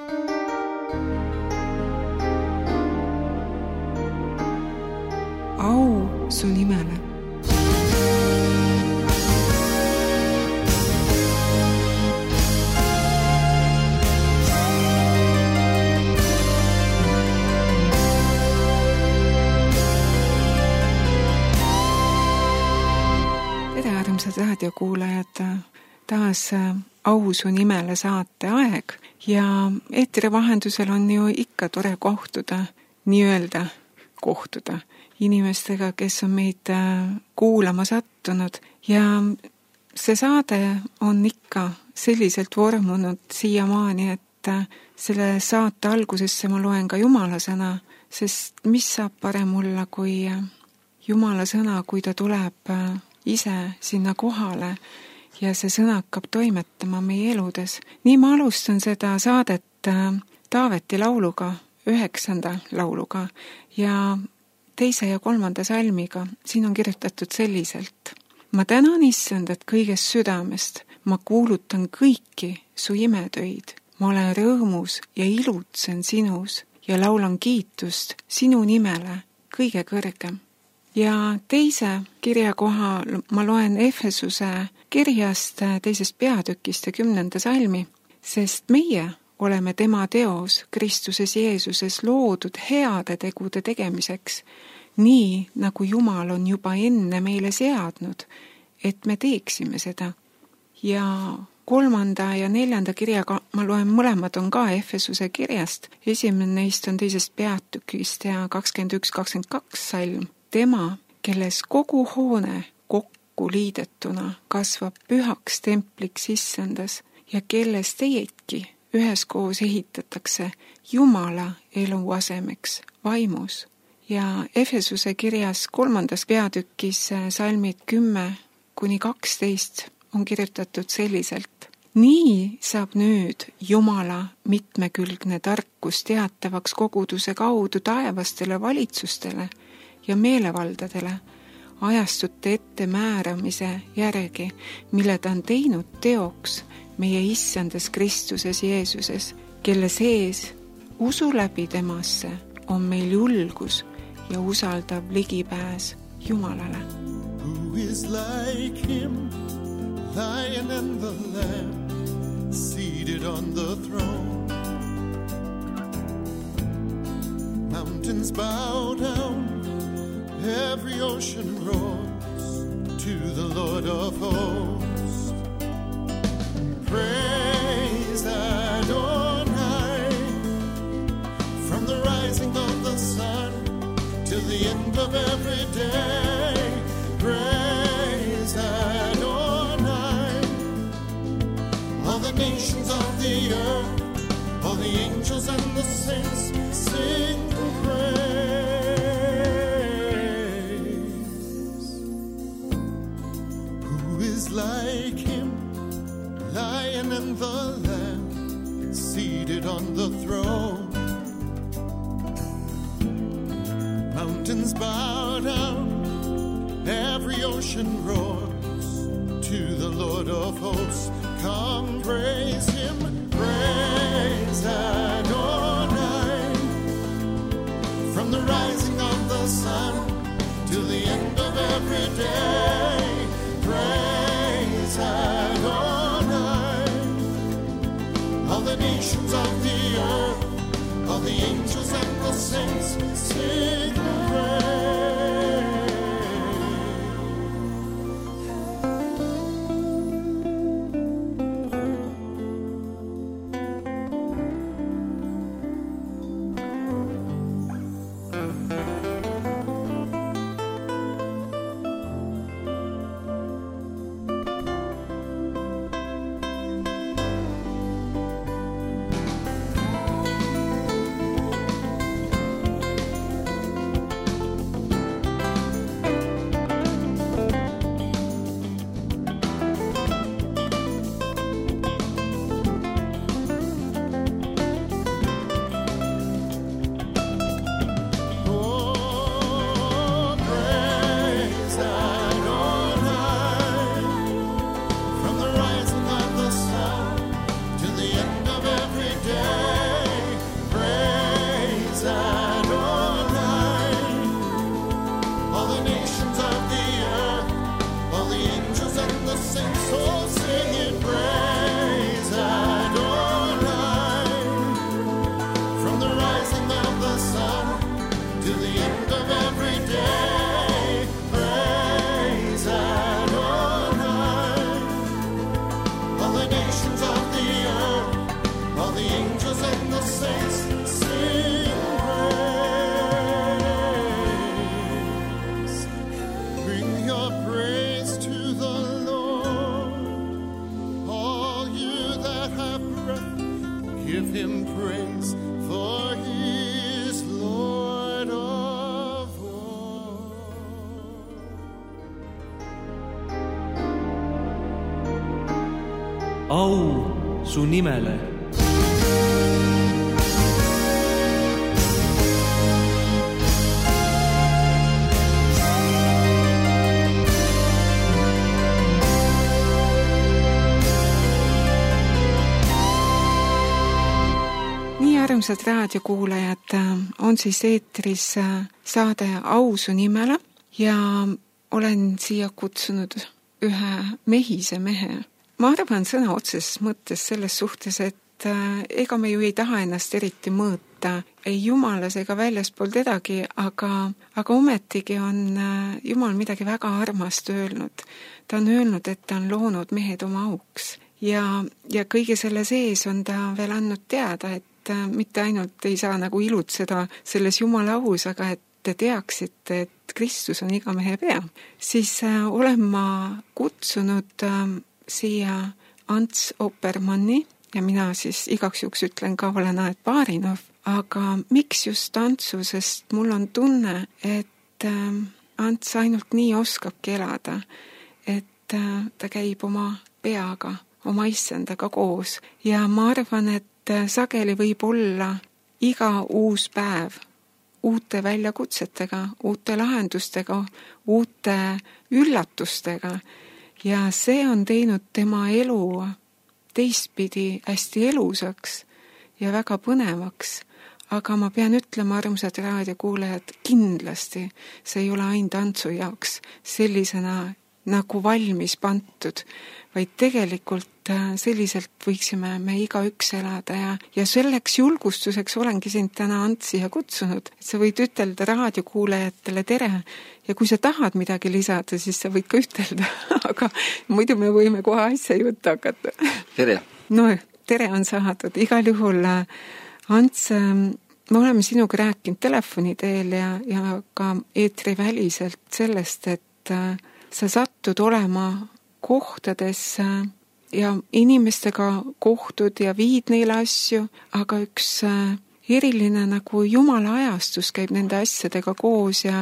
Au su nimele. Tere, armsad raadiokuulajad, taas Au su nimele saate aeg ja eetri vahendusel on ju ikka tore kohtuda inimestega, kes on meid kuulama sattunud ja see saade on ikka selliselt vormunud siiamaani, et selle saate algusesse ma loen ka Jumala sõna, sest mis saab parem olla kui Jumala sõna, kui ta tuleb ise sinna kohale ja see sõna hakkab toimetama meie eludes. Nii ma alustan seda saadet Taaveti lauluga, 9. lauluga ja 2. ja 3. salmiga. Siin on kirjutatud selliselt. Ma tänan Issandat kõigest südamest, ma kuulutan kõiki su imetöid. Ma olen rõõmus ja ilutsen sinus ja laulan kiitust sinu nimele kõige kõrgem. Ja 2. kirjakoha ma loen Efesuse kirjast 2. peatükist ja 10. salmi, sest meie oleme tema teos Kristuses Jeesuses loodud heade tegude tegemiseks, nii nagu Jumal on juba enne meile seadnud, et me teeksime seda. Ja 3. ja 4. kirjaga ma loen, mõlemad on ka Efesuse kirjast. Esimene neist on 2. peatükist ja 21-22 salm. Tema, kelles kogu hoone kokku liidetuna kasvab pühaks templiks Issandas ja kelles teidki üheskoos ehitatakse Jumala eluasemeks vaimus. Ja Efesuse kirjas 3. peatükis salmid 10-12 on kirjutatud selliselt. Nii saab nüüd Jumala mitmekülgne tarkus teatavaks koguduse kaudu taevastele valitsustele ja meelevaldadele ajastute ette määramise järgi, mille ta on teinud teoks meie Issandas Kristuses Jeesuses, kelle sees usu läbi temasse on meil julgus ja usaldav ligipääs Jumalale. Who is like him, Lion and the Lamb, seated on the throne? Mountains bow down, every ocean roars to the Lord of hosts. Praise Adonai, from the rising of the sun till the end of every day. Praise Adonai, all the nations of the earth, all the angels and the saints sing praise. Who is like him, Lion and the Lamb, seated on the throne? Mountains bow down, every ocean roars to the Lord of hosts. Come praise him, praise Adonai, from the rising of the sun till the end of every day. Praise Adonai, all the nations of the earth, all the angels and the saints sing praise. Give him praise, for he is Lord of all. Au su nimele. Armsad raadiokuulajad, on siis eetris saade Au su nimele ja olen siia kutsunud ühe mehise mehe. Ma arvan sõna otseses mõttes selles suhtes, et ega me ju ei taha ennast eriti mõõta ei jumalas ega väljaspool tedagi, aga ometigi on Jumal midagi väga armast öelnud. Ta on öelnud, et ta on loonud mehed oma auks ja kõige selle sees on ta veel andnud teada, et mitte ainult ei saa nagu ilutseda selles Jumala aus, aga et te teaksite, et Kristus on iga mehe pea. Siis olen ma kutsunud siia Ants Oppermanni ja mina siis igaks juhuks ütlen ka olen Aet Baarinov, aga miks just Antsu, sest mul on tunne, et Ants ainult nii oskabki elada, et ta käib oma peaga, oma issandaga koos ja ma arvan, et sageli võib olla iga uus päev uute väljakutsetega, uute lahendustega, uute üllatustega ja see on teinud tema elu teistpidi hästi elusaks ja väga põnevaks. Aga ma pean ütlema, armsad raadiokuulajad, kindlasti see ei ole ainult Antsu jaoks sellisena nagu valmis pantud, vaid tegelikult selliselt võiksime me igaüks elada ja selleks julgustuseks olengi sind täna Ants siia kutsunud, et sa võid ütelda raadiokuulajatele tere ja kui sa tahad midagi lisada, siis sa võid ka ütelda, aga muidu me võime kohe asja juttu hakata. Tere! No, tere on saadud. Igal juhul, Ants, me oleme sinuga rääkinud telefoni teel ja ka eetriväliselt sellest, et sa satud olema kohtades ja inimestega kohtud ja viid neile asju, aga üks eriline nagu Jumala ajastus käib nende asjadega koos ja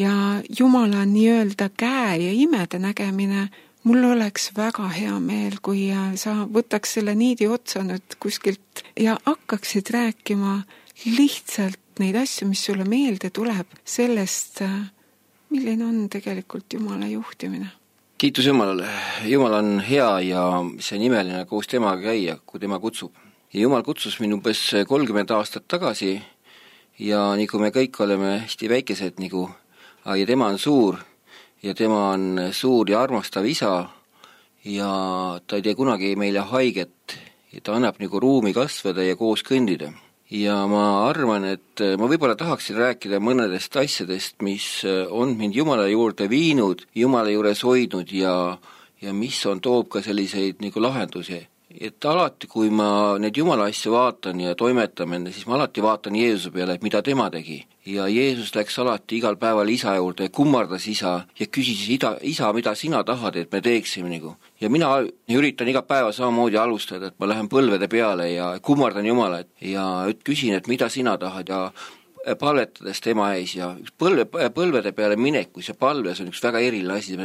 Jumala nii-öelda käe ja imede nägemine. Mul oleks väga hea meel, kui sa võtaks selle niidi otsa nüüd kuskilt ja hakkaksid rääkima lihtsalt neid asju, mis sulle meelde tuleb sellest, milline on tegelikult Jumala juhtimine. Kiitus Jumalale. Jumal on hea ja see nimeline koos temaga käia, kui tema kutsub. Ja Jumal kutsus minu umbes 30 aastat tagasi ja nii kui me kõik oleme hästi väikesed, ja tema on suur ja tema on suur ja armastav isa ja ta ei tee kunagi meile haiget ja ta annab ruumi kasvada ja koos kõndida. Ja ma arvan, et ma võib-olla tahaksin rääkida mõnedest asjadest, mis on mind Jumala juurde viinud, Jumala juures hoidnud ja mis toob ka selliseid lahendusi. Et alati, kui ma neid Jumala asju vaatan ja toimetame, siis ma alati vaatan Jeesuse peale, et mida tema tegi. Ja Jeesus läks alati igal päeval isa juurde, kummardas isa ja küsis isa, mida sina tahad, et me teeksime . Ja mina üritan iga päeva samamoodi alustada, et ma lähen põlvede peale ja kummardan Jumala ja küsin, et mida sina tahad ja palvetades tema ees ja põlvede peale minekus ja palves on üks väga eriline asi,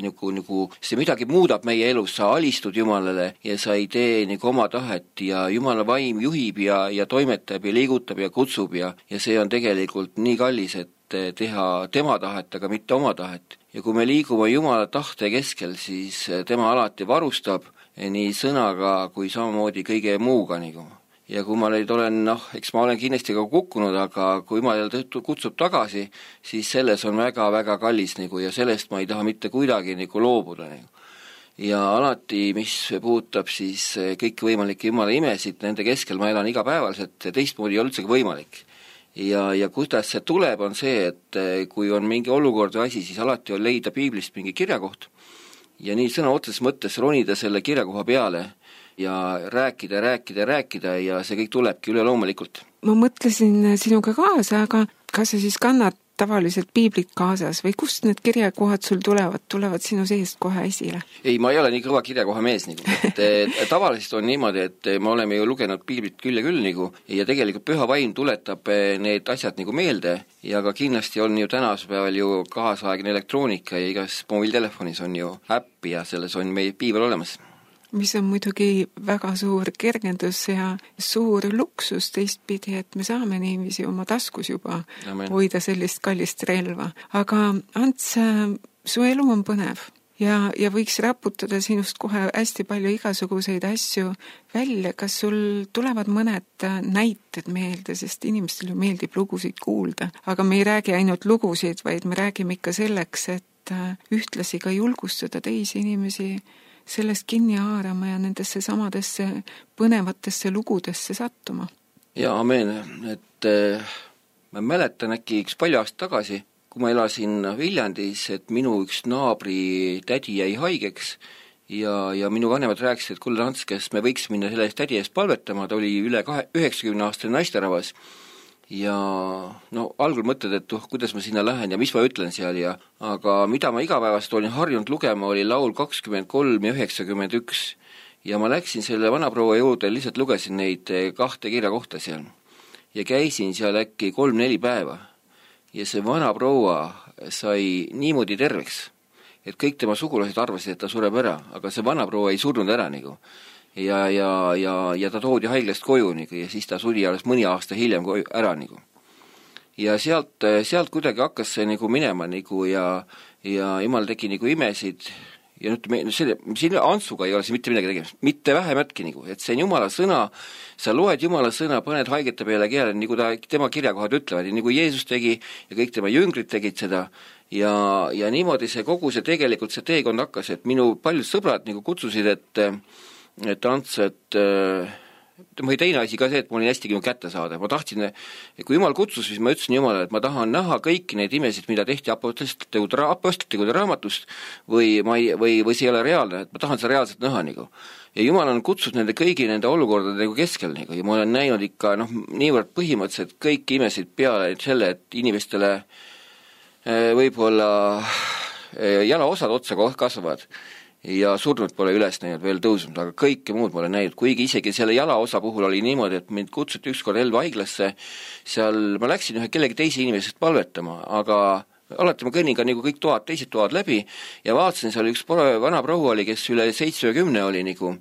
see midagi muudab meie elus, sa alistud Jumalale ja sa ei tee oma tahet ja Jumala vaim juhib ja toimetab ja liigutab ja kutsub ja see on tegelikult nii kallis, et teha tema tahet, aga mitte oma tahet. Ja kui me liigume Jumala tahte keskel, siis tema alati varustab nii sõnaga kui samamoodi kõige muuga . Ja kui ma neid olen, eks ma olen kindlasti ka kukkunud, aga kui ma kutsub tagasi, siis selles on väga-väga kallis ja sellest ma ei taha mitte kuidagi loobuda. Ja alati, mis puudutab siis kõik võimalikke Jumala imesid, nende keskel ma elan igapäevaselt, teistmoodi ei ole üldse võimalik. Ja kuidas see tuleb, on see, et kui on mingi olukord või asi, siis alati on leida piiblist mingi kirjakoht ja nii sõna otseses mõttes ronida selle kirjakoha peale ja rääkida ja see kõik tulebki üleloomulikult. Ma mõtlesin sinuga kaasa, aga kas sa siis kannad tavaliselt piiblit kaasas või kust need kirjakohad sul tulevad sinu seest kohe esile? Ei, ma ei ole nii kõva kirjakoha mees nagu, tavaliselt on niimoodi, et me oleme ju lugenud piiblit küll ja küll nagu, ja tegelikult püha vaim tuletab need asjad nagu meelde ja ka kindlasti on ju tänaspäeval ju kaasaegne elektroonika ja igas mobiiltelefonis on ju äpp ja selles on meie piibel olemas. Mis on muidugi väga suur kergendus ja suur luksus teistpidi, et me saame niiviisi oma taskus juba hoida sellist kallist relva. Aga Ants, su elu on põnev ja võiks raputada sinust kohe hästi palju igasuguseid asju välja. Kas sul tulevad mõned näited meelde, sest inimestel ju meeldib lugusid kuulda, aga me ei räägi ainult lugusid, vaid me räägime ikka selleks, et ühtlasi ka julgustada teisi inimesi sellest kinni haarama ja nendesse samadesse põnevatesse lugudesse sattuma. Ja amen, et ma mäletan äkki üks palju aasta tagasi, kui ma elasin Viljandis, et minu üks naabri tädi jäi haigeks ja minu vanemad rääkisid, et kuule Ants, kes me võiks minna selle tädi eest palvetama, ta oli üle 90-aastane naisterahvas. Ja no algul mõtled, et kuidas ma sinna lähen ja mis ma ütlen seal aga mida ma igapäevast olin harjunud lugema, oli laul 23 ja 91 ja ma läksin selle vanaproua juurde, lihtsalt lugesin neid 2 kirja kohta seal ja käisin seal äkki 3-4 päeva ja see vanaproua sai niimoodi terveks, et kõik tema sugulased arvasid, et ta sureb ära, aga see vanaproua ei surnud ära nagu. Ja ta toodi haiglast koju nagu, ja siis ta suri alles mõni aasta hiljem ära nagu. Ja sealt kuidagi hakkas see nagu minema nagu, ja Jumal tegi nagu imesid ja siin Antsuga ei ole see mitte midagi tegemist, mitte vähematki nagu, et see on Jumala sõna, sa loed Jumala sõna, paned haigete peale keele, nagu tema kirjakohad ütlevad, nagu Jeesus tegi ja kõik tema jüngrid tegid seda ja niimoodi see kogu see tegelikult see teekond hakkas, et minu paljud sõbrad nagu kutsusid, et Ants, et teine asi ka see, et ma olin hästi kätte saada. Ma tahtsin, kui Jumal kutsus, siis ma ütlesin Jumalale, et ma tahan näha kõiki neid imesid, mida tehti apostlite raamatust või see ei ole reaalne, et ma tahan seda reaalselt näha nagu. Ja Jumal on kutsunud nende kõigi nende olukordade nagu keskel nagu, ja ma olen näinud ikka niivõrd põhimõtteliselt kõik imesid peale selle, et inimestele võib-olla jalaosad otsa kasvavad ja surnud pole üles näinud veel tõusnud, aga kõike muud ma olen näinud, kuigi isegi selle jalaosa puhul oli niimoodi, et mind kutsuti ükskord Elva haiglasse, seal ma läksin ühe kellegi teise inimesest palvetama, aga alati ma kõnnin ka nagu kõik teised toad läbi ja vaatasin, seal üks vana proua oli, kes üle 70 oli nagu,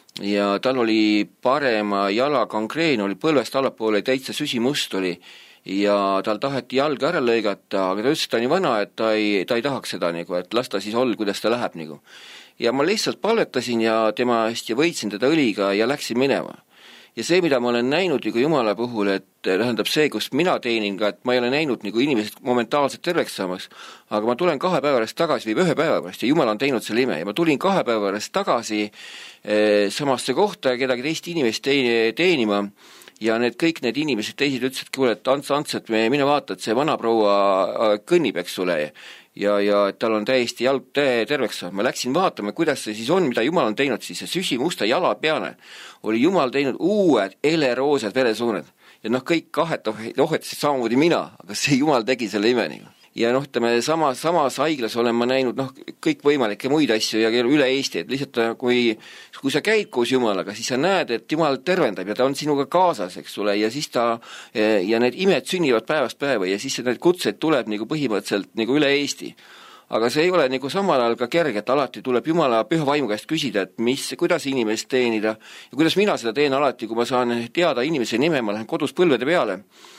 ja tal oli parema jala gangreen, oli põlvest allapoole täitsa süsimust oli ja tal taheti jalga ära lõigata, aga ta ütles, et ta nii vana, et ta ei tahaks seda nagu, et las ta siis olla, kuidas ta läheb nagu. Ja ma lihtsalt palvetasin ja tema eest ja võitsin teda õliga ja läksin minema. Ja see, mida ma olen näinud nagu Jumala puhul, et tähendab see, kus mina teenin ka, et ma ei ole näinud nagu inimesed momentaalselt terveks saamaks, aga ma tulen 2 päeva pärast tagasi või 1 päeva pärast ja Jumal on teinud selle ime ja ma tulin 2 päeva pärast tagasi samasse kohta kedagi teist inimest teenima ja kõik need inimesed teised ütlesid, kuule, et Ants, et mine vaata, et see vana proua kõnnib, eks sule ja et tal on täiesti jalg terveks. Ma läksin vaatama, kuidas see siis on, mida Jumal on teinud, siis see süsimusta jala peale oli Jumal teinud uued eleroosed veresuuned ja kõik ohetasid samamoodi mina, aga see Jumal tegi selle imeni. Ja samas haiglas olen ma näinud kõik võimalikke muid asju ja üle Eesti, et lihtsalt kui sa käid koos Jumalaga, siis sa näed, et Jumal tervendab ja ta on sinuga kaasas, eks sule, ja siis ja need imed sünnivad päevast päeva ja siis need kutsed tuleb nagu põhimõtteliselt nagu üle Eesti. Aga see ei ole nagu samal ajal ka kerge, et alati tuleb Jumala püha vaimu käest küsida, et kuidas inimest teenida ja kuidas mina seda teen alati, kui ma saan teada inimese nime, ma lähen kodus põlvede peale.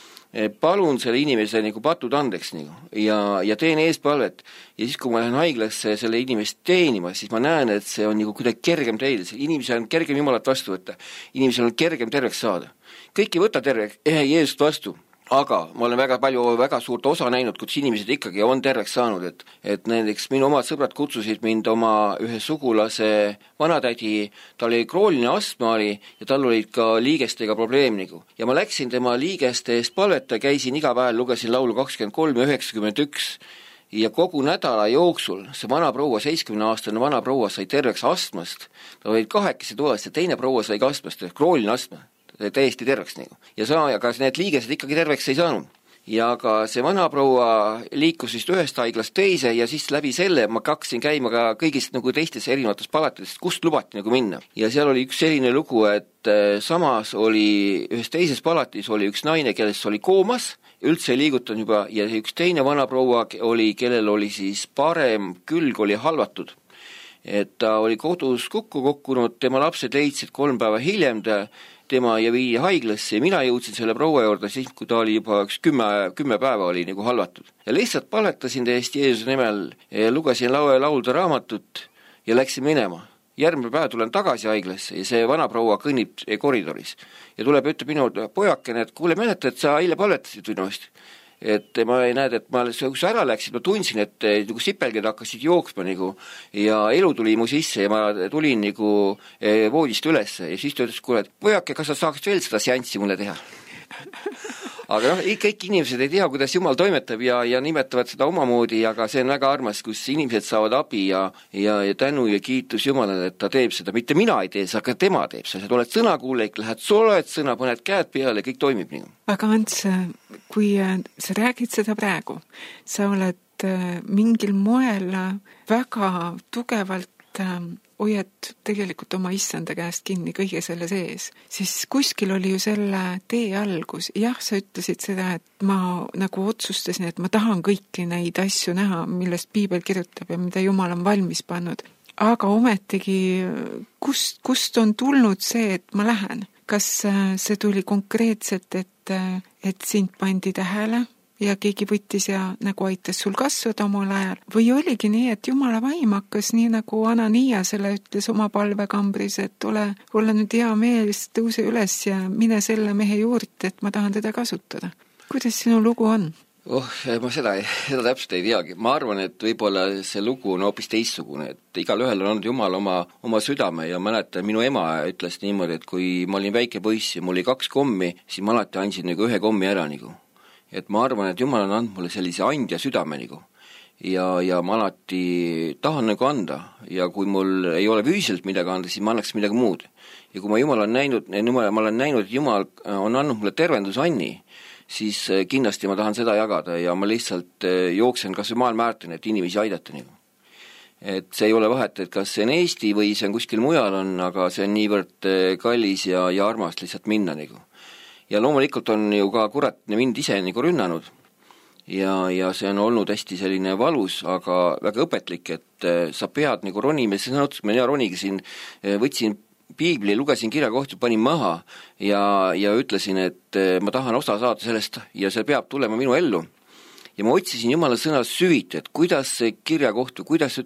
Palun selle inimese nagu patud andeks nagu, ja teen eespalvet ja siis, kui ma lähen haiglasse selle inimest teenima, siis ma näen, et see on nagu kuidagi kergem teile, inimesel on kergem Jumalat vastu võtta, inimesel on kergem terveks saada. Kõik ei võta terveks Jeesust vastu, aga ma olen väga suurt osa näinud, kus inimesed ikkagi on terveks saanud, et näiteks minu omad sõbrad kutsusid mind oma ühe sugulase vanatädi, tal oli krooniline astma ja tal olid ka liigestega probleem nagu. Ja ma läksin tema liigeste eest palveta, käisin iga päev, lugesin laulu 23 ja 91 ja kogu nädala jooksul see vana proua, 70-aastane vana proua sai terveks astmast, ta olid 8 toas ja teine proua sai ka astmast, krooniline astma. Täiesti terveks nagu. Ja aga need liigesed ikkagi terveks ei saanud. ja ka see vanaproua liikus vist ühest haiglast teise ja siis läbi selle ma hakkasin käima ka kõigist nagu teistes erinevates palatitest, kust lubati nagu minna. Ja seal oli üks selline lugu, et samas oli ühes teises palatis oli üks naine, kellest oli koomas, üldse ei liigutanud juba, ja üks teine vanaproua oli, kellel oli siis parem külg oli halvatud. Et ta oli kodus kokku kukkunud, tema lapsed leidsid 3 päeva hiljem tema ja viidi haiglasse ja mina jõudsin selle proua juurde siis, kui ta oli juba 10 päeva oli nagu halvatud. Ja lihtsalt paletasin täiesti Jeesuse nimel ja lugesin laulda raamatut ja läksin minema. Järgmine päev tulen tagasi haiglasse ja see vanaproua kõnnib koridoris ja tuleb ja ütleb minu pojakene, et kuule mäleta, et sa eile paletasid vinost. Et ma ei näed, et kui sa ära läksid, ma tundsin, et nagu sipelged hakkasid jooksma nagu, ja elu tuli mu sisse ja ma tulin nagu voodist üles ja siis ta ütles, kuule, et pojake, kas sa saaksid veel seda seanssi mulle teha? Aga kõik inimesed ei tea, kuidas Jumal toimetab ja nimetavad seda omamoodi, aga see on väga armas, kus inimesed saavad abi ja tänu ja kiitus Jumalale, et ta teeb seda. Mitte mina ei tee, aga tema teeb seda. Sa oled sõnakuuleik, lähed soled sõna, paned käed peale, kõik toimib nii. Aga Ants, kui sa räägid seda praegu, sa oled mingil moel väga tugevalt hoiad tegelikult oma issanda käest kinni kõige selle sees, siis kuskil oli ju selle tee algus. Jah, sa ütlesid seda, et ma nagu otsustasin, et ma tahan kõiki neid asju näha, millest Piibel kirjutab ja mida Jumal on valmis pannud. Aga ometigi, kust on tulnud see, et ma lähen? Kas see tuli konkreetselt, et sind pandi tähele ja keegi võttis ja nagu aitas sul kasvada omal ajal? Või oligi nii, et Jumala vaim hakkas nii nagu Ananiasele ütles oma palvekambris, et ole nüüd hea meeles, tõuse üles ja mine selle mehe juurde, et ma tahan teda kasutada. Kuidas sinu lugu on? Ma seda täpselt ei teagi. Ma arvan, et võib-olla see lugu on hoopis teistsugune, et igal ühel on olnud Jumal oma südame ja mäletan, minu ema ütles niimoodi, et kui ma olin väike poiss ja mul oli 2 kommi, siis ma alati andsin nagu 1 kommi ära nagu. Et ma arvan, et Jumal on andnud mulle sellise andja südame nagu. Ja ma alati tahan nagu anda ja kui mul ei ole füüsiliselt midagi anda, siis ma annaks midagi muud. Ja kui ma olen näinud, et Jumal on andnud mulle tervendusanni, siis kindlasti ma tahan seda jagada ja ma lihtsalt jooksen kas või maailma äärteni, et inimesi aidata nagu. Et see ei ole vahet, et kas see on Eesti või see on kuskil mujal on, aga see on niivõrd kallis ja armas lihtsalt minna nagu. Ja loomulikult on ju ka kurat mind ise nagu rünnanud ja see on olnud hästi selline valus, aga väga õpetlik, et sa pead nagu ronima, siis mina roniga siin võtsin Piibli, lugesin kirja kohta, panin maha ja ütlesin, et ma tahan osa saada sellest ja see peab tulema minu ellu. Ja ma otsisin Jumala sõna süviti, et kuidas see kirja kohta, kuidas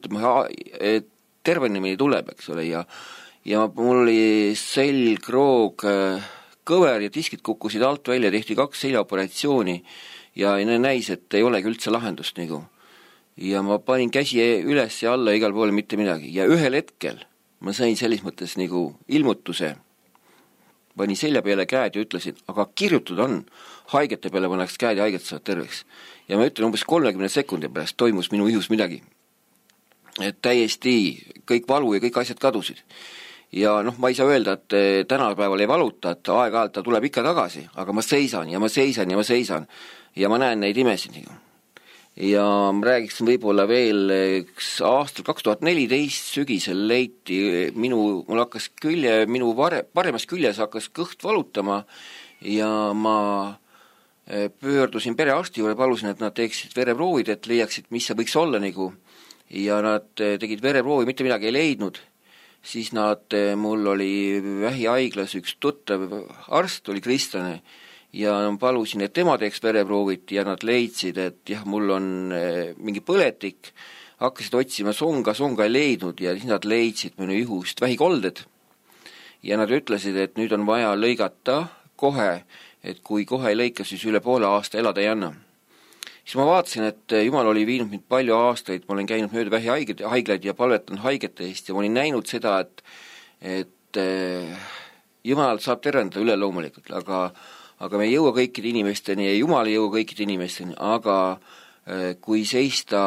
tervenemine tuleb, eks ole, ja mul oli selg, roog, kõver ja diskid kukkusid alt välja, tehti 2 seljaoperatsiooni ja näis, et ei olegi üldse lahendust nagu. Ja ma panin käsi üles ja alla igal poole mitte midagi ja ühel hetkel ma sain selles mõttes nagu ilmutuse, panin selja peale käed ja ütlesin, aga kirjutud on, haigete peale pannaks käed ja haiget saavad terveks. Ja ma ütlen, umbes 30 sekundi pärast toimus minu ihus midagi. Et täiesti kõik valu ja kõik asjad kadusid. Ja ma ei saa öelda, et tänapäeval ei valuta, et aeg-ajalt ta tuleb ikka tagasi, aga ma seisan ja ma seisan ja ma seisan ja ma näen neid imesid. Ja ma räägiksin võib-olla veel aastal 2014 sügisel leiti mul hakkas minu paremas küljes hakkas kõht valutama ja ma pöördusin perearsti juurde, palusin, et nad teeksid vereproovid, et leiaksid, mis see võiks olla nagu. Ja nad tegid vereproovi, mitte midagi ei leidnud. Siis mul oli vähihaiglas üks tuttav arst, oli kristlane ja palusin, et tema teeks vereproovit ja nad leidsid, et jah, mul on mingi põletik, hakkasid otsima songa ei leidnud ja siis nad leidsid minu ihust vähikolded ja nad ütlesid, et nüüd on vaja lõigata kohe, et kui kohe ei lõika, siis üle poole aasta elada ei anna. Siis ma vaatasin, et Jumal oli viinud mind palju aastaid, ma olen käinud mööda vähihaiglaid ja palvetanud haigete eest ja ma olin näinud seda, et Jumal saab tervendada üle loomulikult, aga me ei jõua kõikide inimesteni ja Jumal ei jõua kõikide inimesteni, aga kui seista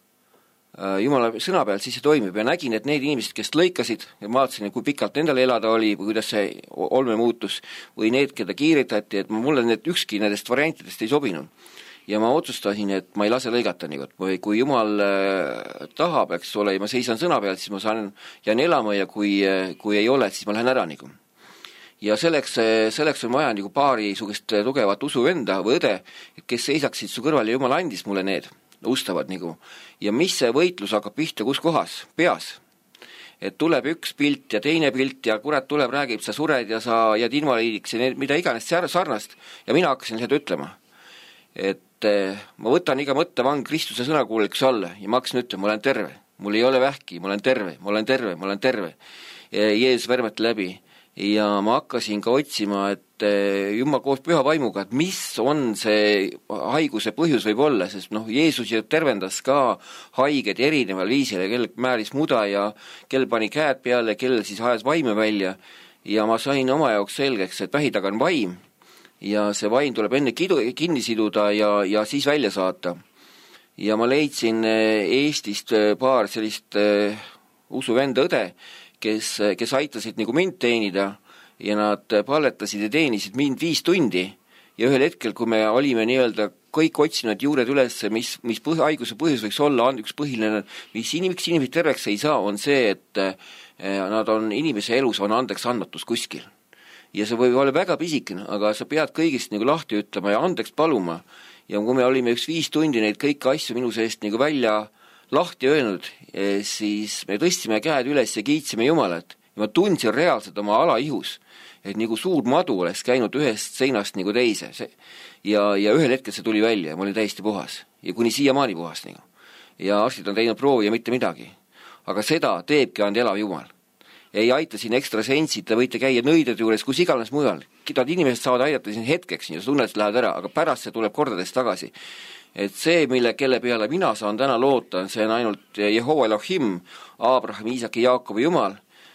Jumala sõna peal, siis see toimib ja nägin, et need inimesed, kes lõikasid ja vaatasin, kui pikalt endale elada oli või kuidas see olme muutus või need, keda kiiritati, et mulle ükski nendest variantidest ei sobinud. ja ma otsustasin, et ma ei lase lõigata nii, või kui Jumal tahab, eks ole, ja ma seisan sõna pealt, siis ma jään elama ja kui ei ole, siis ma lähen ära nagu. Ja selleks on vaja nagu paari sugust tugevat usuvenda või õde, kes seisaksid su kõrval ja Jumal andis mulle need ustavad nagu. Ja mis see võitlus hakkab pihta, kus kohas? Peas. Et tuleb üks pilt ja teine pilt ja kurat tuleb, räägib, sa sured ja sa jääd invaliidiks ja mida iganes sarnast. Ja mina hakkasin seda ütlema. Et ma võtan iga mõttevang Kristuse sõnakuuliks alla ja ma hakkasin ütlema, ma olen terve. Mul ei ole vähki, ma olen terve. Jeesus värmete läbi. Ja ma hakkasin ka otsima, et Jumal koos püha vaimuga, et mis on see haiguse põhjus võib olla, sest Jeesus ju tervendas ka haiged erineval viisil, kel määris muda ja kel pani käed peale, kel siis ajas vaime välja ja ma sain oma jaoks selgeks, et vähi taga on vaim ja see vaim tuleb enne kinni siduda ja siis välja saata. Ja ma leidsin Eestist paar sellist usuvenda õde, kes aitasid nagu mind teenida ja nad palletasid ja teenisid mind 5 tundi ja ühel hetkel, kui me olime nii-öelda kõik otsinud juured üles, mis haiguse põhjus võiks olla, üks põhiline, miks inimesed terveks ei saa, on see, et nad on inimese elus on andeks andmatus kuskil. Ja see võib olla väga pisikene, aga sa pead kõigist nagu lahti ütlema ja andeks paluma. Ja kui me olime 5 tundi neid kõiki asju minu seest nagu välja lahti öelnud, siis me tõstsime käed üles ja kiitsime Jumalat. Ja ma tundsin reaalselt oma alaihus, et nagu suur madu oleks käinud ühest seinast nagu teise. Ja ühel hetkel see tuli välja ja ma olin täiesti puhas. Ja kuni siiamaani puhas nagu. Ja arstid on teinud proovi ja mitte midagi. Aga seda teebki ainult elav Jumal. Ei aita siin ekstra sensid, te võite käia nõidade juures, kus iganes mujal. Kitad inimesed saavad aidata siin hetkeks ja tunned, et lähed ära, aga pärast see tuleb kordades tagasi. Et see, kelle peale mina saan täna loota, see on ainult Jehova Elohim, Abraham, Iisaki, Jaakobi Jumal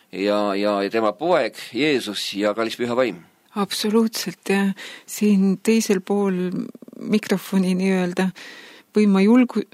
ja tema poeg, Jeesus ja kallis püha vaim. Absoluutselt ja siin teisel pool mikrofoni nii-öelda võin ma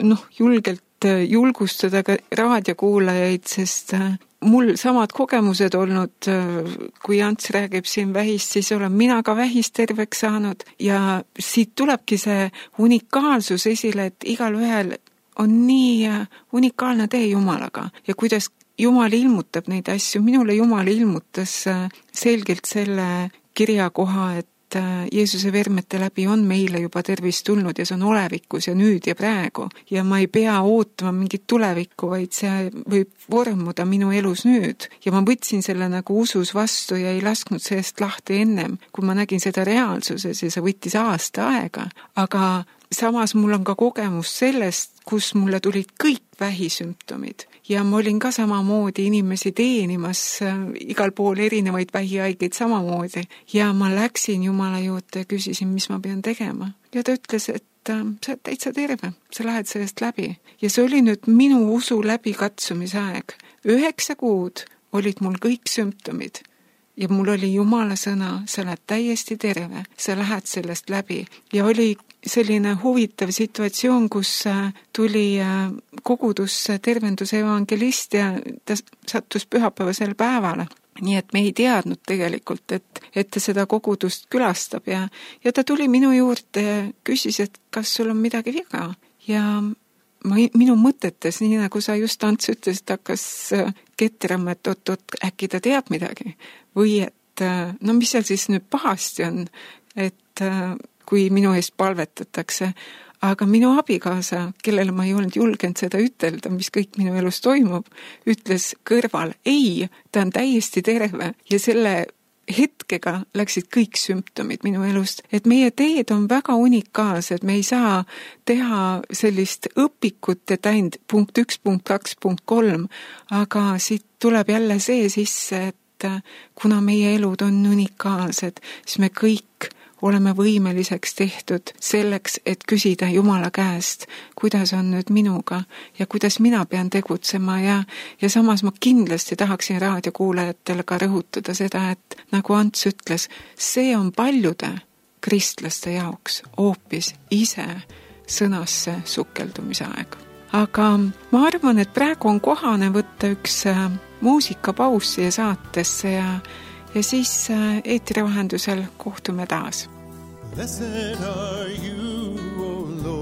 julgelt julgustada ka raadiokuulajaid, sest mul samad kogemused olnud, kui Ants räägib siin vähist, siis olen mina ka vähist terveks saanud ja siit tulebki see unikaalsus esile, et igal ühel on nii unikaalne tee Jumalaga ja kuidas Jumal ilmutab neid asju. Minule Jumal ilmutas selgelt selle kirjakoha, et Jeesuse vermete läbi on meile juba tervis tulnud ja see on olevikus ja nüüd ja praegu. Ja ma ei pea ootama mingit tulevikku, vaid see võib vormuda minu elus nüüd. Ja ma võtsin selle nagu usus vastu ja ei lasknud sellest lahti ennem, kui ma nägin seda reaalsuses ja see võttis aasta aega. Aga samas mul on ka kogemus sellest, kus mulle tulid kõik vähisümptomid. Ja ma olin ka samamoodi inimesi teenimas igal pool erinevaid vähihaigeid samamoodi. Ja ma läksin Jumala juurde ja küsisin, mis ma pean tegema. Ja ta ütles, et sa oled täitsa terve, sa lähed sellest läbi. Ja see oli nüüd minu usu läbikatsumise aeg. 9 kuud olid mul kõik sümptomid. Ja mul oli Jumala sõna, sa oled täiesti terve, sa lähed sellest läbi. Ja oli selline huvitav situatsioon, kus tuli kogudusse tervenduse evangelist ja ta sattus pühapäevasel päevale. Nii et me ei teadnud tegelikult, et ta seda kogudust külastab ja ta tuli minu juurde ja küsis, et kas sul on midagi viga. Ja minu mõtetes, nii nagu sa just Ants ütles, et hakkas ketrama, et äkki ta teab midagi. Või et mis seal siis nüüd pahasti on, et kui minu eest palvetatakse. Aga minu abikaasa, kellele ma ei olnud julgenud seda ütelda, mis kõik minu elus toimub, ütles kõrval, ei, ta on täiesti terve ja selle hetkega läksid kõik sümptomid minu elust. Et meie teed on väga unikaalsed, me ei saa teha sellist õpikut, et ainult punkt 1, punkt 2, punkt 3, aga siit tuleb jälle see sisse, et kuna meie elud on unikaalsed, siis me kõik oleme võimeliseks tehtud selleks, et küsida Jumala käest, kuidas on nüüd minuga ja kuidas mina pean tegutsema ja samas ma kindlasti tahaksin raadiokuulajatele ka rõhutada seda, et nagu Ants ütles, see on paljude kristlaste jaoks hoopis ise sõnasse sukeldumise aeg. Aga ma arvan, et praegu on kohane võtta üks muusikapaus siia saatesse ja siis eetri vahendusel kohtume taas. Blessed are you, O Lord.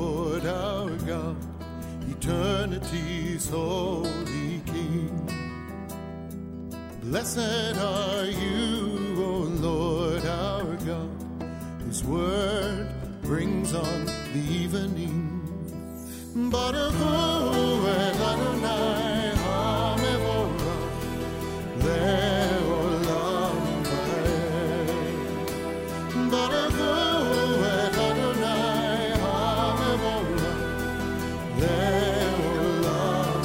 eternity's holy King. Blessed are you, O Lord our God, whose word brings on the evening. Baruch hu et Adonai ha-mevorach le'olam va'ed. Baruch hu et Adonai ha-mevorach le'olam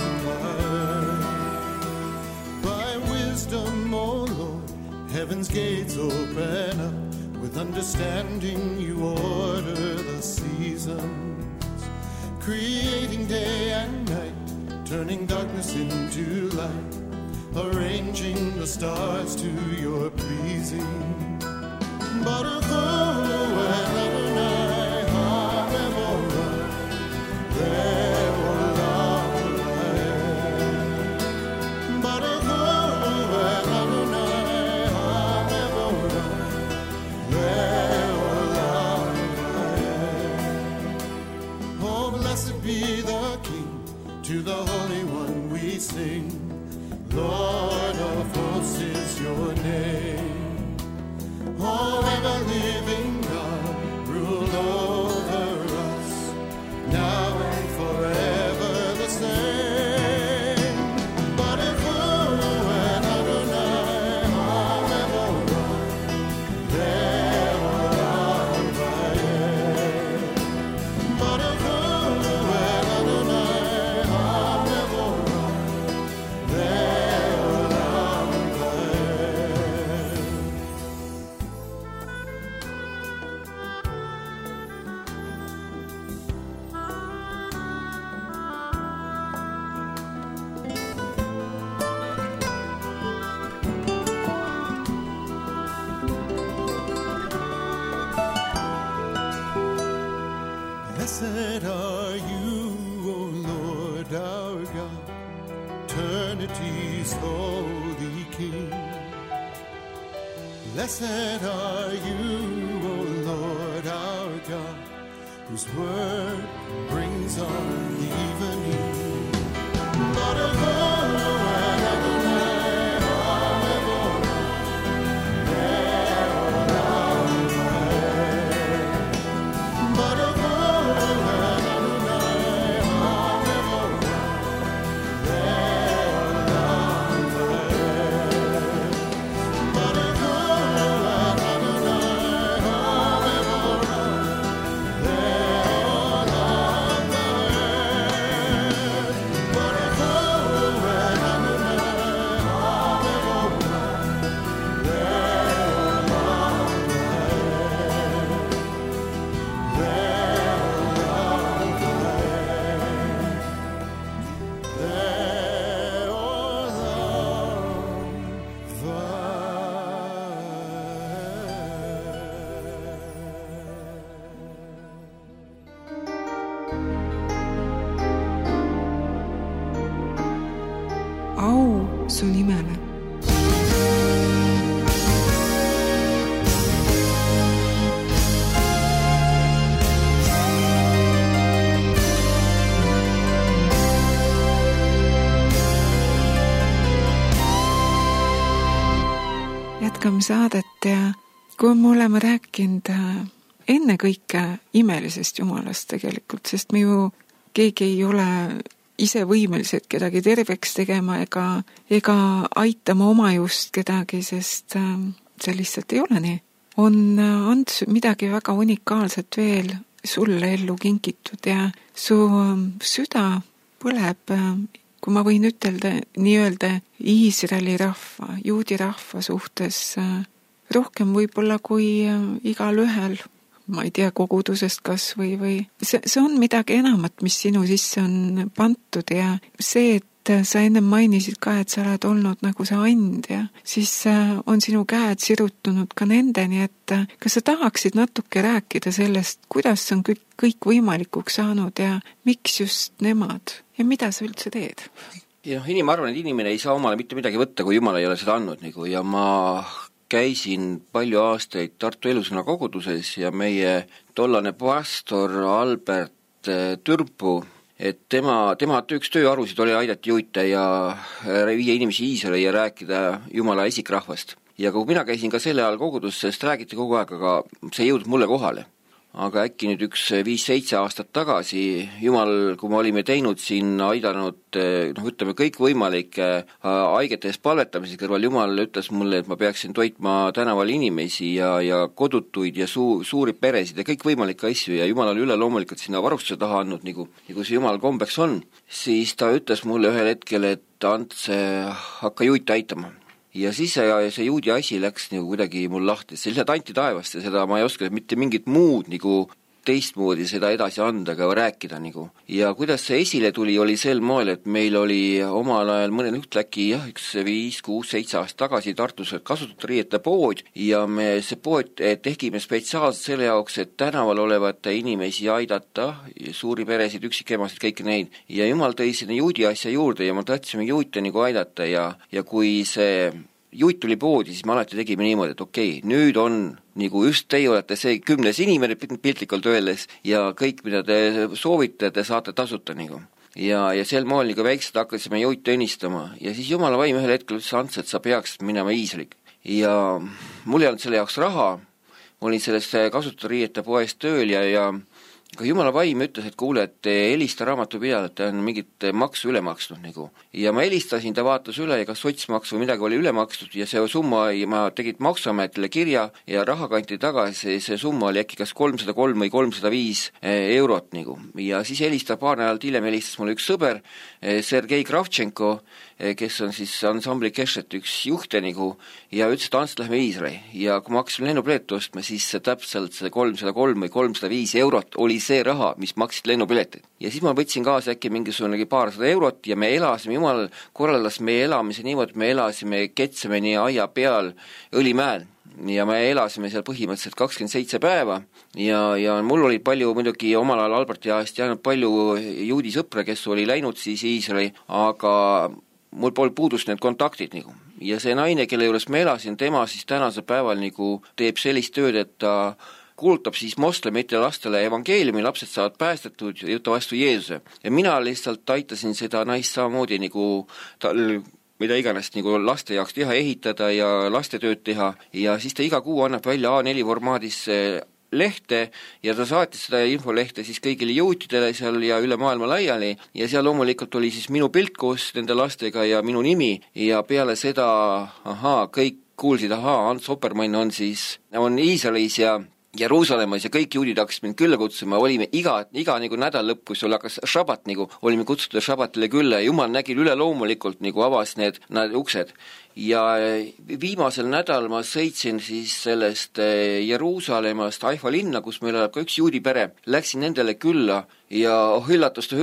va'ed. By wisdom, O Lord, heaven's gates open up. With understanding you order the seasons, creating day and night, turning darkness into light, arranging the stars to your pleasing. Baruch hu et Adonai ha-mevorach le'olam va'ed. Baruch hu et Adonai ha-mevorach le'olam va'ed. Oh, blessed be the King, to the Holy One we sing. Lord of hosts is your name. Oh, ever-living God, rule over us, now and forever the same. Baruch hu et Adonai ha-mevorach le'olam va'ed. Baruch hu et Adonai ha-mevorach le'olam va'ed. Blessed are you, O Lord our God, eternity's holy King. Blessed are you, O Lord our God, whose word brings on the evening. Baruch hu et Adonai ha-mevorach le'olam va'ed. Baruch hu et Adonai ha-mevorach le'olam va'ed. Baruch hu et Adonai ha-mevorach le'olam va'ed. Baruch hu et Adonai ha-mevorach au su nimele. Jätkame saadet ja kui me oleme rääkinud enne kõike imelisest Jumalast tegelikult, sest me ju keegi ei ole ise võimelised kedagi terveks tegema ega aitama oma just kedagi, sest see lihtsalt ei ole nii. On Ants midagi väga unikaalset veel sulle ellu kinkitud ja su süda põleb, kui ma võin ütelda nii-öelda Iisraeli rahva, juudi rahva suhtes rohkem võib-olla kui igal ühel, ma ei tea, kogudusest kas või. See on midagi enamat, mis sinu sisse on pantud ja see, et sa ennem mainisid ka, et sa oled olnud nagu see andja, siis on sinu käed sirutunud ka nendeni, et kas sa tahaksid natuke rääkida sellest, kuidas on kõik võimalikuks saanud ja miks just nemad ja mida sa üldse teed? Ja ma arvan, et inimene ei saa omale mitte midagi võtta, kui Jumal ei ole seda andnud nagu, ja ma käisin palju aastaid Tartu Elusõna koguduses ja meie tollane pastor Albert Türpu et tema üks tööarusid oli aidata juute ja viia inimesi Iisraeli ja rääkida Jumala esikrahvast. Ja kui mina käisin ka selle ajal kogudus, sest räägiti kogu aeg, aga see ei jõudnud mulle kohale. Aga äkki nüüd üks 5-7 aastat tagasi Jumal, kui me olime teinud siin, aidanud, ütleme kõik võimalike haigete eest palvetamise kõrval, Jumal ütles mulle, et ma peaksin toitma tänaval inimesi ja kodutuid ja suuri peresid ja kõik võimalikke asju ja Jumal oli üle loomulikult sinna varustuse taha andnud, nagu see Jumal kombeks on, siis ta ütles mulle ühel hetkel, et Ants, hakka juute aitama. Ja siis see juudi asi läks nagu kuidagi mul lahti, see lihtsalt anti taevast ja seda ma ei oska mitte mingit muud nagu teistmoodi seda edasi anda, aga rääkida nagu. Ja kuidas see esile tuli, oli sel moel, et meil oli omal ajal mõne äkki 5-6-7 aastat tagasi Tartus kasutatud riiete pood ja me see pood tegime spetsiaalselt selle jaoks, et tänaval olevate inimesi aidata, suuri peresid, üksikemasid, kõiki neid. Ja Jumal tõi sinna juudi asja juurde ja ma tahtsime juute nagu aidata ja kui see juut tuli poodi, siis me alati tegime niimoodi, et okei, nüüd on nagu just teie olete see 10. inimene piltlikult öeldes ja kõik, mida te soovite, te saate tasuta nagu. Ja sel moel nagu väiksed hakkasime juute õnnistama ja siis Jumala vaim ühel hetkel ütles, Ants, et sa peaks minema Iisraeli. Ja mul ei olnud selle jaoks raha, ma olin selles kasutatud riiete poes tööl ja ka Jumala vaim ütles, et kuule, et helista raamatupidajale, et ta on mingit maksu üle maksnud nagu. Ja ma helistasin, ta vaatas üle ja kas sotsmaksu või midagi oli üle makstud ja see summa, ma tegin maksuametile kirja ja raha kanti tagasi, see summa oli äkki kas 303 või 305 eurot nagu. Ja siis helistab paar nädalat hiljem helistas mulle üks sõber, Sergei Kravtšenko, kes on siis ansambli Kešet üks juhte nagu ja ütles, et Ants, lähme Iisraeli. Ja kui ma hakkasin lennupiletit ostma, siis täpselt see 303 või 305 eurot oli see raha, mis maksid lennupiletit. Ja siis ma võtsin kaasa äkki mingisugune paarsada eurot ja me elasime, Jumal korraldas meie elamise niimoodi, me elasime Ketsemeni aia peal Õlimäel. Ja me elasime seal põhimõtteliselt 27 päeva ja mul oli palju muidugi omal ajal Alberti ajast jäänud palju juudi sõpra, kes oli läinud siis Iisraeli, aga mul puudus need kontaktid nagu. Ja see naine, kelle juures me elasin, tema siis tänase päeval nagu teeb sellist tööd, et ta kuulutab siis moslemite lastele evangeeliumi, lapsed saavad päästetud ja juta vastu Jeesuse. Ja mina lihtsalt aitasin seda naist samamoodi nagu tal mida iganes nagu laste jaoks teha, ehitada ja lastetööd teha ja siis ta iga kuu annab välja A4 formaadis lehte ja ta saatis seda infolehte siis kõigile juutidele seal ja üle maailma laiali ja seal loomulikult oli siis minu pilt koos nende lastega ja minu nimi ja peale seda, kõik kuulsid, Ants Oppermann on Iisraelis ja Jeruusalemmas ja kõik juudid hakkasid mind külla kutsuma, olime iga nagu nädal lõpp, kui sul hakkas šabat nagu, olime kutsutud šabatile külla ja Jumal nägi üle loomulikult nagu avas need uksed. Ja viimasel nädal ma sõitsin siis sellest Jeruusalemmast Haifa linna, kus meil elab ka üks juudi pere, läksin nendele külla ja hüllatust,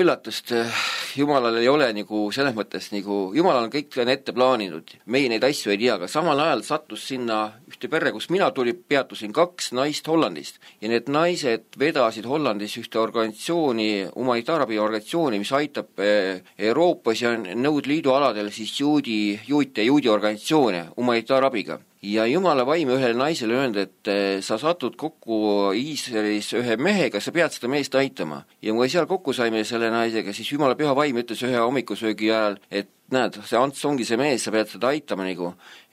Jumalal ei ole nagu selles mõttes nagu, Jumal on kõik ette plaaninud, meie neid asju ei tea, aga samal ajal sattus sinna ühte perre, kus mina peatusin 2 naist Hollandist ja need naised vedasid Hollandis ühte organisatsiooni, humanitaarabi organisatsiooni, mis aitab Euroopas ja Nõukogude Liidu aladel siis juute organisatsioone humanitaarabiga. Ja Jumala vaim ühele naisele öelnud, et sa satud kokku Iisraelis ühe mehega, sa pead seda meest aitama. Ja kui seal kokku saime selle naisega, siis Jumala püha vaim ütles ühe hommikusöögi ajal, et näed, see Ants ongi see mees, sa pead seda aitama nagu.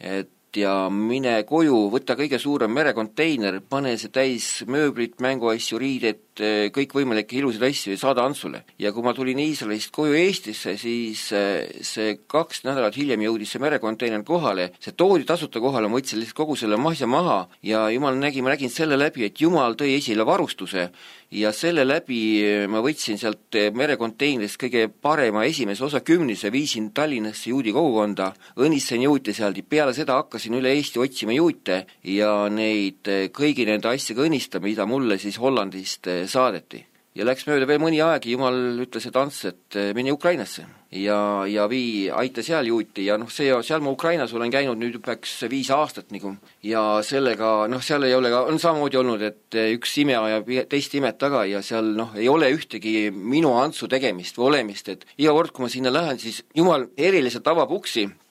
Ja mine koju, võtta kõige suurem merekonteiner, pane see täis mööblit, mänguasju, riidet, kõik võimalikke ilusid asju ja saada Antsule. Ja kui ma tulin Iisraelist koju Eestisse, siis see 2 nädalat hiljem jõudis see merekonteiner kohale, see toodi tasuta kohale, ma võtsin lihtsalt kogu selle mahja maha ja ma nägin selle läbi, et Jumal tõi esile varustuse ja selle läbi ma võtsin sealt merekonteinerist kõige parema esimese osa 10, viisin Tallinnasse juudi kogukonda, õnnistasin juute sealt ja peale seda hakkasin üle Eesti otsima juute ja neid kõigi nende asjaga õnnistama, mida mulle siis Hollandist saadeti. Ja läks mööda veel mõni aeg, Jumal ütles, et Ants, et mine Ukrainasse ja aita seal juuti ja seal ma Ukrainas olen käinud nüüd peaks 5 aastat nagu ja sellega, seal ei ole, on samamoodi olnud, et üks ime ajab teist imet taga ja seal ei ole ühtegi minu Antsu tegemist või olemist, et iga kord, kui ma sinna lähen, siis Jumal eriliselt avab uksi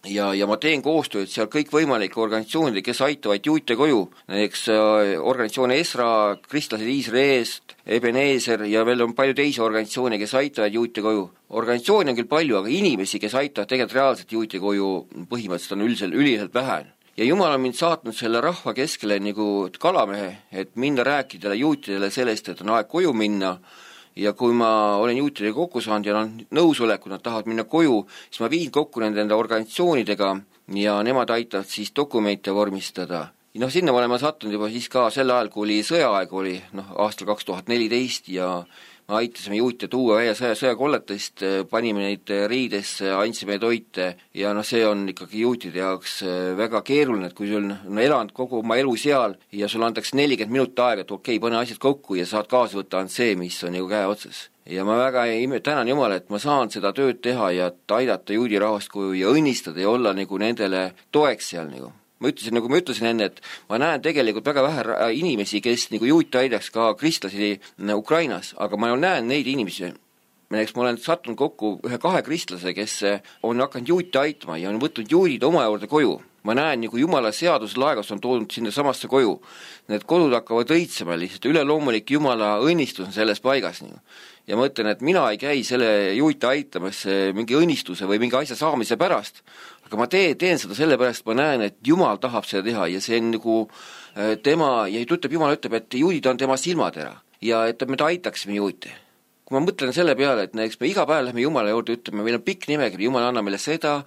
ja ma teen koostööd seal kõik võimalike organisatsioonid, kes aitavad juute koju, näiteks organisatsioon Esra, Kristlased Iisraeli eest, Ebenezer ja veel on palju teisi organisatsioone, kes aitavad juute koju. Organisatsioone on küll palju, aga inimesi, kes aitavad tegelikult reaalselt juute koju, põhimõtteliselt on üldiselt vähe. Ja Jumal on mind saatnud selle rahva keskele nagu kalamehe, et minna rääkidele juutidele sellest, et on aeg koju minna. Ja kui ma olen juutidega kokku saanud ja nõusoleku, nad tahavad minna koju, siis ma viin kokku nende organisatsioonidega ja nemad aitavad siis dokumente vormistada. Ja sinna oleme sattunud juba siis ka sel ajal, kui oli sõjaaeg, oli aastal 2014 ja me aitasime juute tuua sõjakolletest, panime neid riidesse, andsime toite ja see on ikkagi juutide jaoks väga keeruline, et kui sul on elanud kogu oma elu seal ja sul antakse 40 minutit aega, et okei, pane asjad kokku ja saad kaasa võtta on see, mis on nagu käe otsas. Ja ma väga tänan Jumal, et ma saan seda tööd teha ja aidata juudi rahvast koju ja õnnistada ja olla nagu nendele toeks seal nagu. Ma ütlesin enne, et ma näen tegelikult väga vähe inimesi, kes nagu juute aidaks ka kristlasi Ukrainas, aga ma näen neid inimesi. Näiteks ma olen sattunud kokku 2 kristlase, kes on hakanud juute aitama ja on võtnud juudid oma juurde koju. Ma näen, nagu Jumala seadus laegas on toodud sinna samasse koju. Need kodud hakkavad õitsema lihtsalt, üleloomulik Jumala õnnistus on selles paigas. Ja ma ütlen, et mina ei käi selle juute aitamas mingi õnnistuse või mingi asja saamise pärast, aga ma teen seda sellepärast, ma näen, et Jumal tahab seda teha ja see on nagu tema, ja Jumal ütleb, et juudid on tema silmatera ja et me ta aitaksime juute. Kui ma mõtlen selle peale, et näiteks me iga päev lähme Jumala juurde, ütleme, meil on pikk nimekiri, Jumal annab meile seda.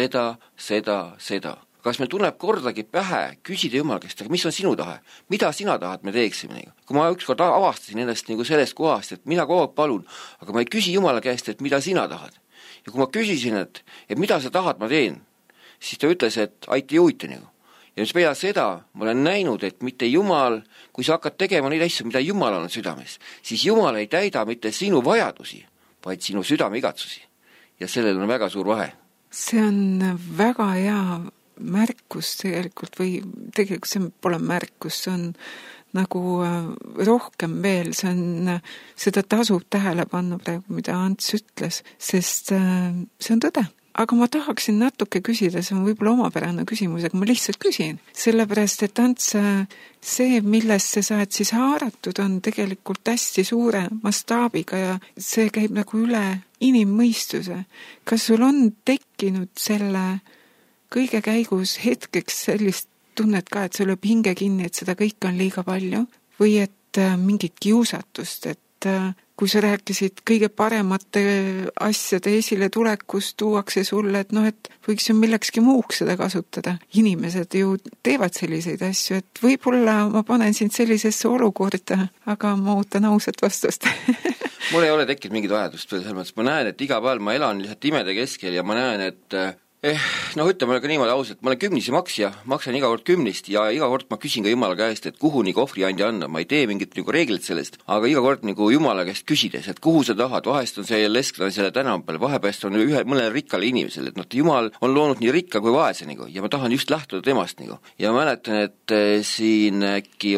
Kas meil tunneb kordagi pähe küsida Jumal käest, aga mis on sinu tahe? Mida sina tahad, me teeksime? Kui ma ükskord avastasin ennast nagu sellest kohast, et mina kogu aeg palun, aga ma ei küsi Jumala käest, et mida sina tahad. Ja kui ma küsisin, et mida sa tahad, ma teen, siis ta ütles, et aita juute nagu. Ja mis peale seda, ma olen näinud, et mitte Jumal, kui sa hakkad tegema neid asju, mida Jumal on südames, siis Jumal ei täida mitte sinu vajadusi, vaid sinu südame igatsusi. Ja sellel on väga suur vahe. See on väga hea märkus tegelikult või tegelikult see pole märkus, see on nagu rohkem veel, seda tasub tähele panna praegu, mida Ants ütles, sest see on tõde. Aga ma tahaksin natuke küsida, see on võib-olla omapärane küsimus, aga ma lihtsalt küsin. Sellepärast, et Ants, see, millesse sa oled siis haaratud, on tegelikult hästi suure mastaabiga ja see käib nagu üle inimmõistuse. Kas sul on tekkinud selle kõige käigus hetkeks sellist tunnet ka, et sul lööb hinge kinni, et seda kõik on liiga palju või et mingit kiusatust, et kui sa rääkisid kõige paremate asjade esile tulekust, tuuakse sulle, et võiks ju millekski muuks seda kasutada. Inimesed ju teevad selliseid asju, et võib-olla ma panen sind sellisesse olukorda, aga ma ootan ausat vastust. Mul ei ole tekkinud mingit vajadust, ma näen, et iga päev ma elan lihtsalt imede keskel ja ma näen, et ütleme ka niimoodi ausalt, ma olen 10 maksja, maksan iga kord 10 ja iga kord ma küsin ka Jumala käest, et kuhu nii ohvriandja anda, ma ei tee mingit nagu reeglit sellest, aga iga kord nagu Jumala käest küsides, et kuhu sa tahad, vahest on see lesk selle tänava peal, vahepeast on mõnele rikkale inimesele, et Jumal on loonud nii rikka kui vaese nagu, ja ma tahan just lähtuda temast nagu. Ja ma mäletan, et siin äkki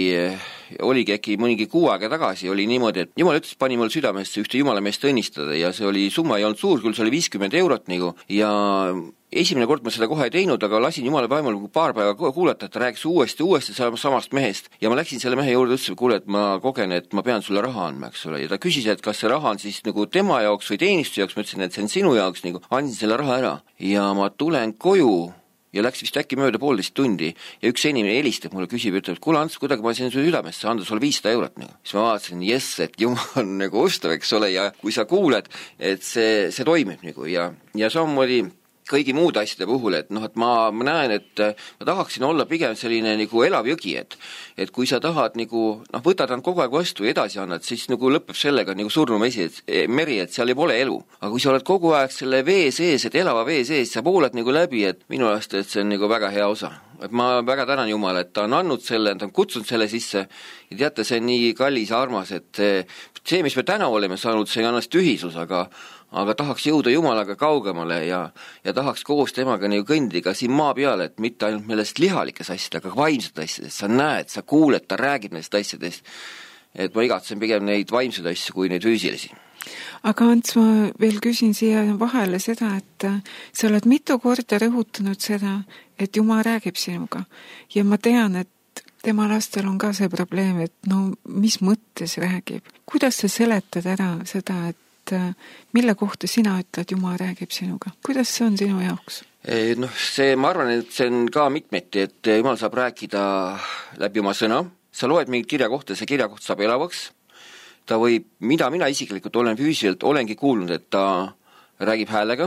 oligi äkki mõnigi 6 aega tagasi oli niimoodi, et Jumal ütles, pani mul südamesse ühte Jumala meest õnnistada ja see oli summa ei olnud suur, küll see oli 50 eurot nagu ja esimene kord ma seda kohe ei teinud, aga lasin Jumala vaimal paar päeva kuulata, et ta rääkis uuesti samast mehest ja ma läksin selle mehe juurde, ütlesin, kuule, et ma kogen, et ma pean sulle raha andma, eks ole, ja ta küsis, et kas see raha on siis nagu tema jaoks või teenistuse jaoks, ma ütlesin, et see on sinu jaoks nagu, andsin selle raha ära ja ma tulen koju ja läks vist äkki mööda 1,5 tundi ja üks inimene helistab mulle, küsib, ütleb, et kuule Ants, kuidagi ma siin sulle südamesse anda sulle 500 eurot. Nagu. Siis ma vaatasin, et Jumal on nagu ustav, eks ole, ja kui sa kuuled, et see toimib nagu ja samamoodi kõigi muude asjade puhul, et ma näen, et ma tahaksin olla pigem selline nagu elav jõgi, et kui sa tahad nagu, võtad kogu aeg vastu ja edasi annad, siis nagu lõpeb sellega nagu meri, et seal ei pole elu. Aga kui sa oled kogu aeg selle vee sees, et elava vee sees, sa pooled nagu läbi, et minu arust, et see on nagu väga hea osa. Et ma väga tänan Jumal, et ta on andnud selle, ta on kutsunud selle sisse ja teate, see on nii kallis ja armas, et see, mis me täna oleme saanud, see on annast tühisus, aga tahaks jõuda Jumalaga kaugemale ja tahaks koos temaga nagu kõndida siin maa peale, et mitte ainult millest lihalikes asjad, aga vaimsed asjadest. Sa näed, sa kuuled, ta räägib neist asjadest. Et ma igatsen pigem neid vaimsed asju kui neid füüsilisi. Aga Ants, ma veel küsin siia vahele seda, et sa oled mitu korda rõhutanud seda, et Jumal räägib sinuga. Ja ma tean, et tema lastel on ka see probleem, et no mis mõttes räägib. Kuidas sa seletad ära seda, et mille kohta sina ütled, Jumal räägib sinuga? Kuidas see on sinu jaoks? Noh, ma arvan, et see on ka mitmeti, et Jumal saab rääkida läbi oma sõna. Sa loed mingit kirjakohta, see kirjakoht saab elavaks. Ta võib, mida mina isiklikult olen füüsiliselt, olengi kuulnud, et ta räägib häälega,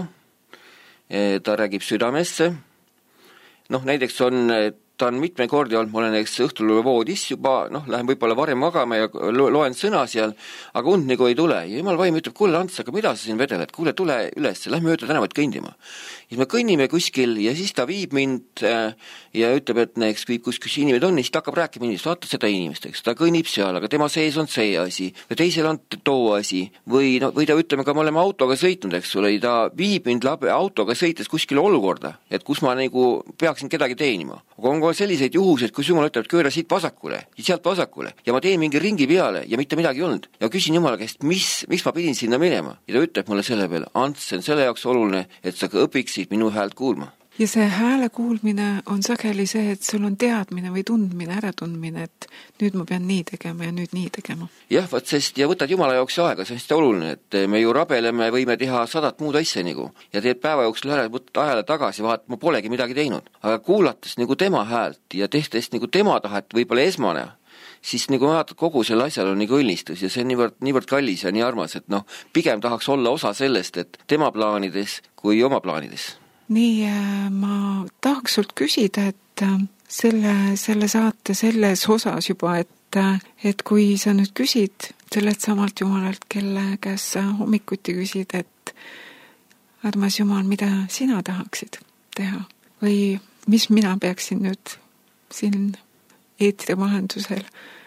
ta räägib südamesse. Noh, näiteks ta on mitme kordi olnud, ma olen näiteks õhtul voodis juba, lähen võib-olla varem magama ja loen sõna seal, aga und nagu ei tule. Ja Jumal vaim ütleb, kuule Ants, aga mida sa siin vedeled? Kuule, tule üles, lähme mööda tänavat kõndima. Ja me kõnnime kuskil ja siis ta viib mind ja ütleb, et näiteks kus inimesed on, siis ta hakkab rääkima inimest, vaata seda inimest, eks. Ta kõnnib seal, aga tema sees on see asi või teisel on too asi või ta ütleme ka, me oleme autoga sõitnud, eks ole, ta viib mind autoga sõites kuskile olukorda, et kus ma nagu peaksin kedagi teenima. Aga on selliseid juhused, kus Jumal ütleb, et kööra siit vasakule ja sealt vasakule ja ma teen mingi ringi peale ja mitte midagi olnud. Ja küsin Jumala käest, miks ma pidin sinna minema? Ja ta ütleb mulle selle peale, Ants, see on selle jaoks oluline, et sa õpiksid minu häält kuulma. Ja see hääle kuulmine on sageli see, et sul on teadmine või tundmine, äratundmine, et nüüd ma pean nii tegema ja nüüd nii tegema. Jah, sest ja võtad Jumala jaoks aega, see on hästi oluline, et me ju rabeleme, võime teha 100 muud asja nagu ja teed päeva jooksul ära, võtad ajale tagasi, vaat ma polegi midagi teinud. Aga kuulates nagu tema häält ja tehtes nagu tema tahet võib-olla esmane, siis nagu vaatad, kogu selle asjal on nagu õnnistus ja see on niivõrd kallis ja nii armas, et pigem tahaks olla osa sellest, et tema plaanides kui oma plaanides. Nii, ma tahaks sult küsida, et selle saate selles osas juba, et kui sa nüüd küsid sellelt samalt Jumalalt, kelle käest sa hommikuti küsid, et armas Jumal, mida sina tahaksid teha või mis mina peaksin nüüd siin eetri vahendusel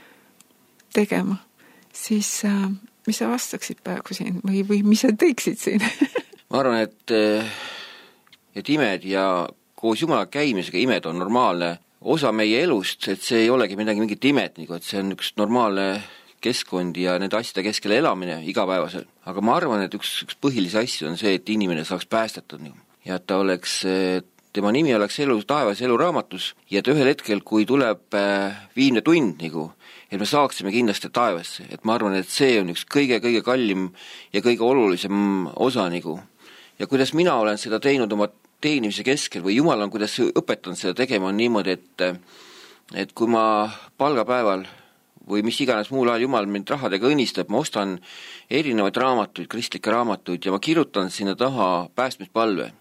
tegema, siis mis sa vastaksid praegu siin või mis sa teeksid siin? Ma arvan, et imed ja koos Jumala käimisega imed on normaalne osa meie elust, et see ei olegi mingit imet, et see on üks normaalne keskkond ja nende asjade keskel elamine igapäevasel. Aga ma arvan, et üks põhilisi asju on see, et inimene saaks päästetud ja ta oleks, tema nimi oleks taevas eluraamatus ja et ühel hetkel, kui tuleb viimne tund, et me saaksime kindlasti taevasse, et ma arvan, et see on üks kõige kallim ja kõige olulisem osa ja kuidas mina olen seda teinud oma teenimise keskel või Jumal on, kuidas õpetan seda tegema, on niimoodi, et kui ma palgapäeval või mis iganes muul ajal Jumal mind rahadega õnnistab, ma ostan erinevaid raamatuid, kristlikke raamatuid ja ma kirjutan sinna taha päästmispalve.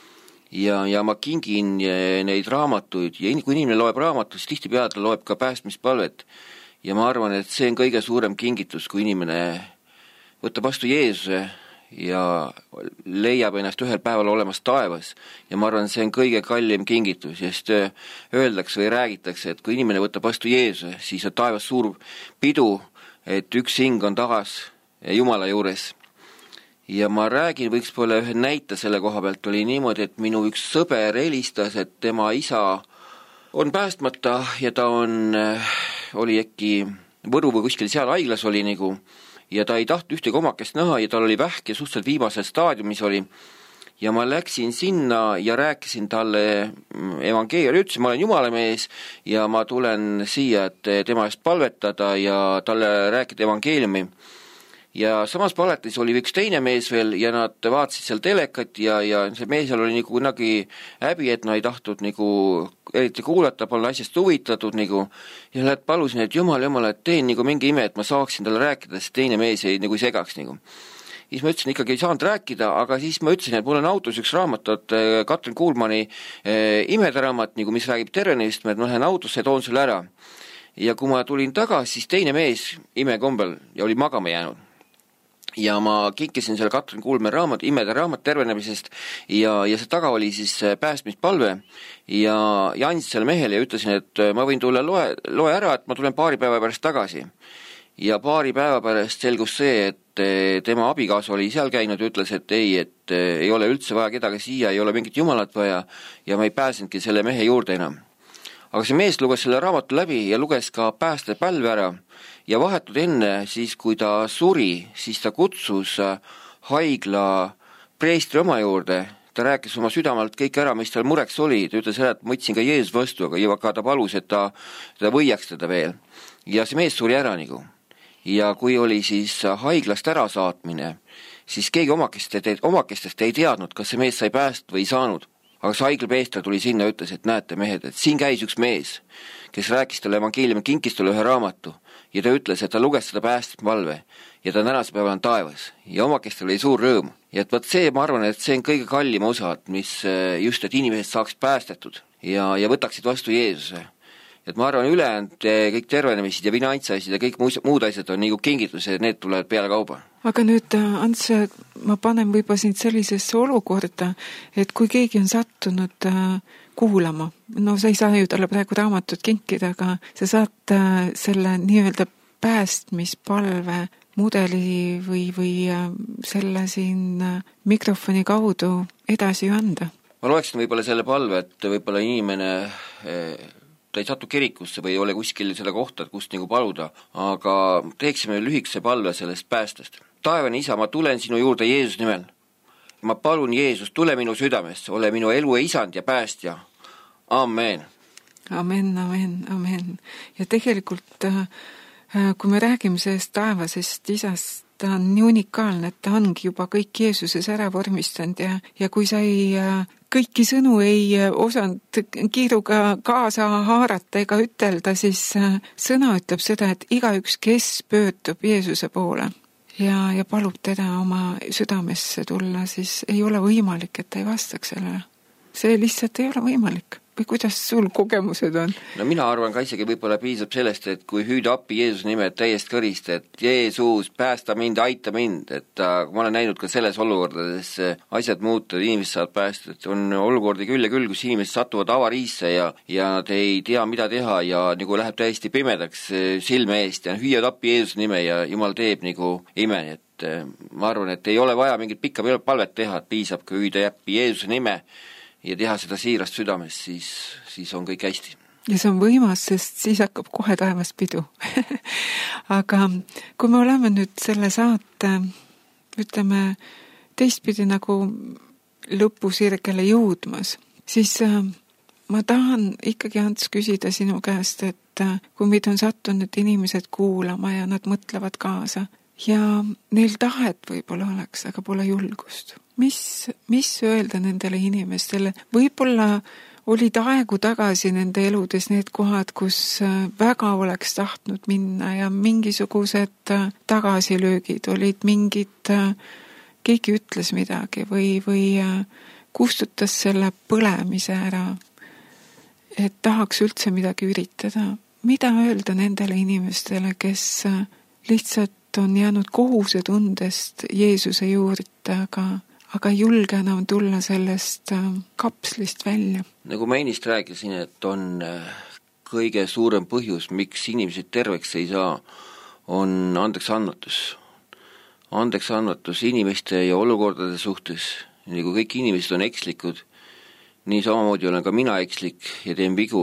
Ja ma kingin neid raamatuid ja kui inimene loeb raamatut, siis tihti peale ta loeb ka päästmispalvet. Ja ma arvan, et see on kõige suurem kingitus, kui inimene võtab vastu Jeesuse ja leiab ennast ühel päeval olemas taevas. Ja ma arvan, see on kõige kallim kingitus, sest öeldakse või räägitakse, et kui inimene võtab vastu Jeesuse, siis on taevas suur pidu, et üks hing on tagas Jumala juures. Ja ma räägin, võiks pole ühe näite selle koha pealt, oli niimoodi, et minu üks sõber helistas, et tema isa on päästmata ja ta oli äkki Võru või kuskil seal haiglas oli ja ta ei tahtnud ühtegi omakest näha ja tal oli vähk ja suhteliselt viimases staadiumis oli. Ja ma läksin sinna ja rääkisin talle evangeeliumi, ütlesin, ma olen Jumala mees ja ma tulen siia, et tema eest palvetada ja talle rääkida evangeeliumi. Ja samas palvetis oli üks teine mees veel ja nad vaatasid seal telekat ja see meesel oli kunagi häbi, et ei tahtnud eriti kuulata, polnud asjast huvitatud ja nad palusin, et Jumal, et teen mingi ime, et ma saaksin talle rääkida, sest teine mees ei segaks. Siis ma ütlesin, ikkagi ei saanud rääkida, aga siis ma ütlesin, et mul on autos üks raamat, Katrin Kuulmani imede raamat, mis räägib tervenemist, et ma lähen autosse ja toon selle ära. Ja kui ma tulin tagasi, siis teine mees imekombel ja oli magama jäänud. Ja ma kinkisin selle Katrin Kuulmani raamat, imede raamat tervenemisest ja see taga oli siis päästmispalve ja andsin selle mehele ja ütlesin, et ma võin tulla loe ära, et ma tulen paari päeva pärast tagasi. Ja paari päeva pärast selgus see, et tema abikaasa oli seal käinud ja ütles, et ei ole üldse vaja kedagi siia, ei ole mingit Jumalat vaja ja ma ei pääsenudki selle mehe juurde enam. Aga see mees luges selle raamatu läbi ja luges ka päästepalve ära ja vahetud enne, siis kui ta suri, siis ta kutsus haigla preestri oma juurde. Ta rääkis oma südamelt kõik ära, mis tal mureks oli. Ta ütles ära, et ma võtsin ka Jeesus vastu, aga ta palus, et ta võiaks teda veel. Ja see mees suri ära nagu. Ja kui oli siis haiglast ära saatmine, siis keegi omakestest ei teadnud, kas see mees sai pääst või ei saanud. Aga see haiglapeester tuli sinna ja ütles, et näete mehed, et siin käis üks mees, kes rääkis talle evangeeliumi, kinkis talle ühe raamatu ja ta ütles, et ta luges seda päästepalve ja ta tänase päeval on taevas ja omakestel oli suur rõõm. Ja et võt see, ma arvan, et see on kõige kallim osa, mis just, et inimesed saaks päästetud ja võtaksid vastu Jeesuse. Et ma arvan, ülejäänud kõik tervenemisid ja finantsasjad ja kõik muud asjad on nagu kingitused, need tulevad peale kauba. Aga nüüd, Ants, ma panen võib-olla sind sellisesse olukorda, et kui keegi on sattunud kuulama, no sa ei saa ju talle praegu raamatut kinkida, aga sa saad selle nii-öelda päästmispalve mudeli või selle siin mikrofoni kaudu edasi ju anda. Ma loeksin võib-olla selle palve, et võib-olla inimene ta ei satu kirikusse või ei ole kuskil selle kohta, et kust nagu paluda, aga teeksime lühikese palve sellest päästest. Taevane isa, ma tulen sinu juurde Jeesus nimel. Ma palun Jeesus, tule minu südamesse, ole minu elu isand ja päästja. Amen. Amen, amen, amen. Ja tegelikult, kui me räägime sellest taevasest isast, ta on nii unikaalne, et ta ongi juba kõik Jeesuses ära vormistanud ja kui sa kõiki sõnu ei osanud kiiruga kaasa haarata ega ütelda, siis sõna ütleb seda, et igaüks, kes pöördub Jeesuse poole ja palub teda oma südamesse tulla, siis ei ole võimalik, et ta ei vastaks sellele. See lihtsalt ei ole võimalik. Või kuidas sul kogemused on? No mina arvan ka isegi võib-olla piisab sellest, et kui hüüda appi Jeesuse nime täiest kõrist, et Jeesus, päästa mind, aita mind, et ma olen näinud ka selles olukordades asjad muutuvad, inimesed saavad päästa, et on olukordi küll ja küll, kus inimesed satuvad avariisse ja nad ei tea, mida teha ja nagu läheb täiesti pimedaks silme eest ja hüüad appi Jeesuse nime ja Jumal teeb nagu ime, et ma arvan, et ei ole vaja mingit pikka palvet teha, et piisab, kui hüüda appi Jeesuse nime ja teha seda siirast südames, siis on kõik hästi. Ja see on võimas, sest siis hakkab kohe taevas pidu. Aga kui me oleme nüüd selle saate, ütleme, teistpidi nagu lõpusirgele jõudmas, siis ma tahan ikkagi, Ants, küsida sinu käest, et kui meid on sattunud inimesed kuulama ja nad mõtlevad kaasa ja neil tahet võib-olla oleks, aga pole julgust. Mis öelda nendele inimestele? Võib-olla olid aegu tagasi nende eludes need kohad, kus väga oleks tahtnud minna ja mingisugused tagasilöögid olid mingid, keegi ütles midagi või kustutas selle põlemise ära, et tahaks üldse midagi üritada. Mida öelda nendele inimestele, kes lihtsalt on jäänud kohusetundest Jeesuse juurde, aga ei julge enam tulla sellest kapslist välja? Nagu ma ennist rääkisin, et on kõige suurem põhjus, miks inimesed terveks ei saa, on andeks annatus. Andeks annatus inimeste ja olukordade suhtes, nagu kõik inimesed on ekslikud, nii samamoodi olen ka mina ekslik ja teen vigu.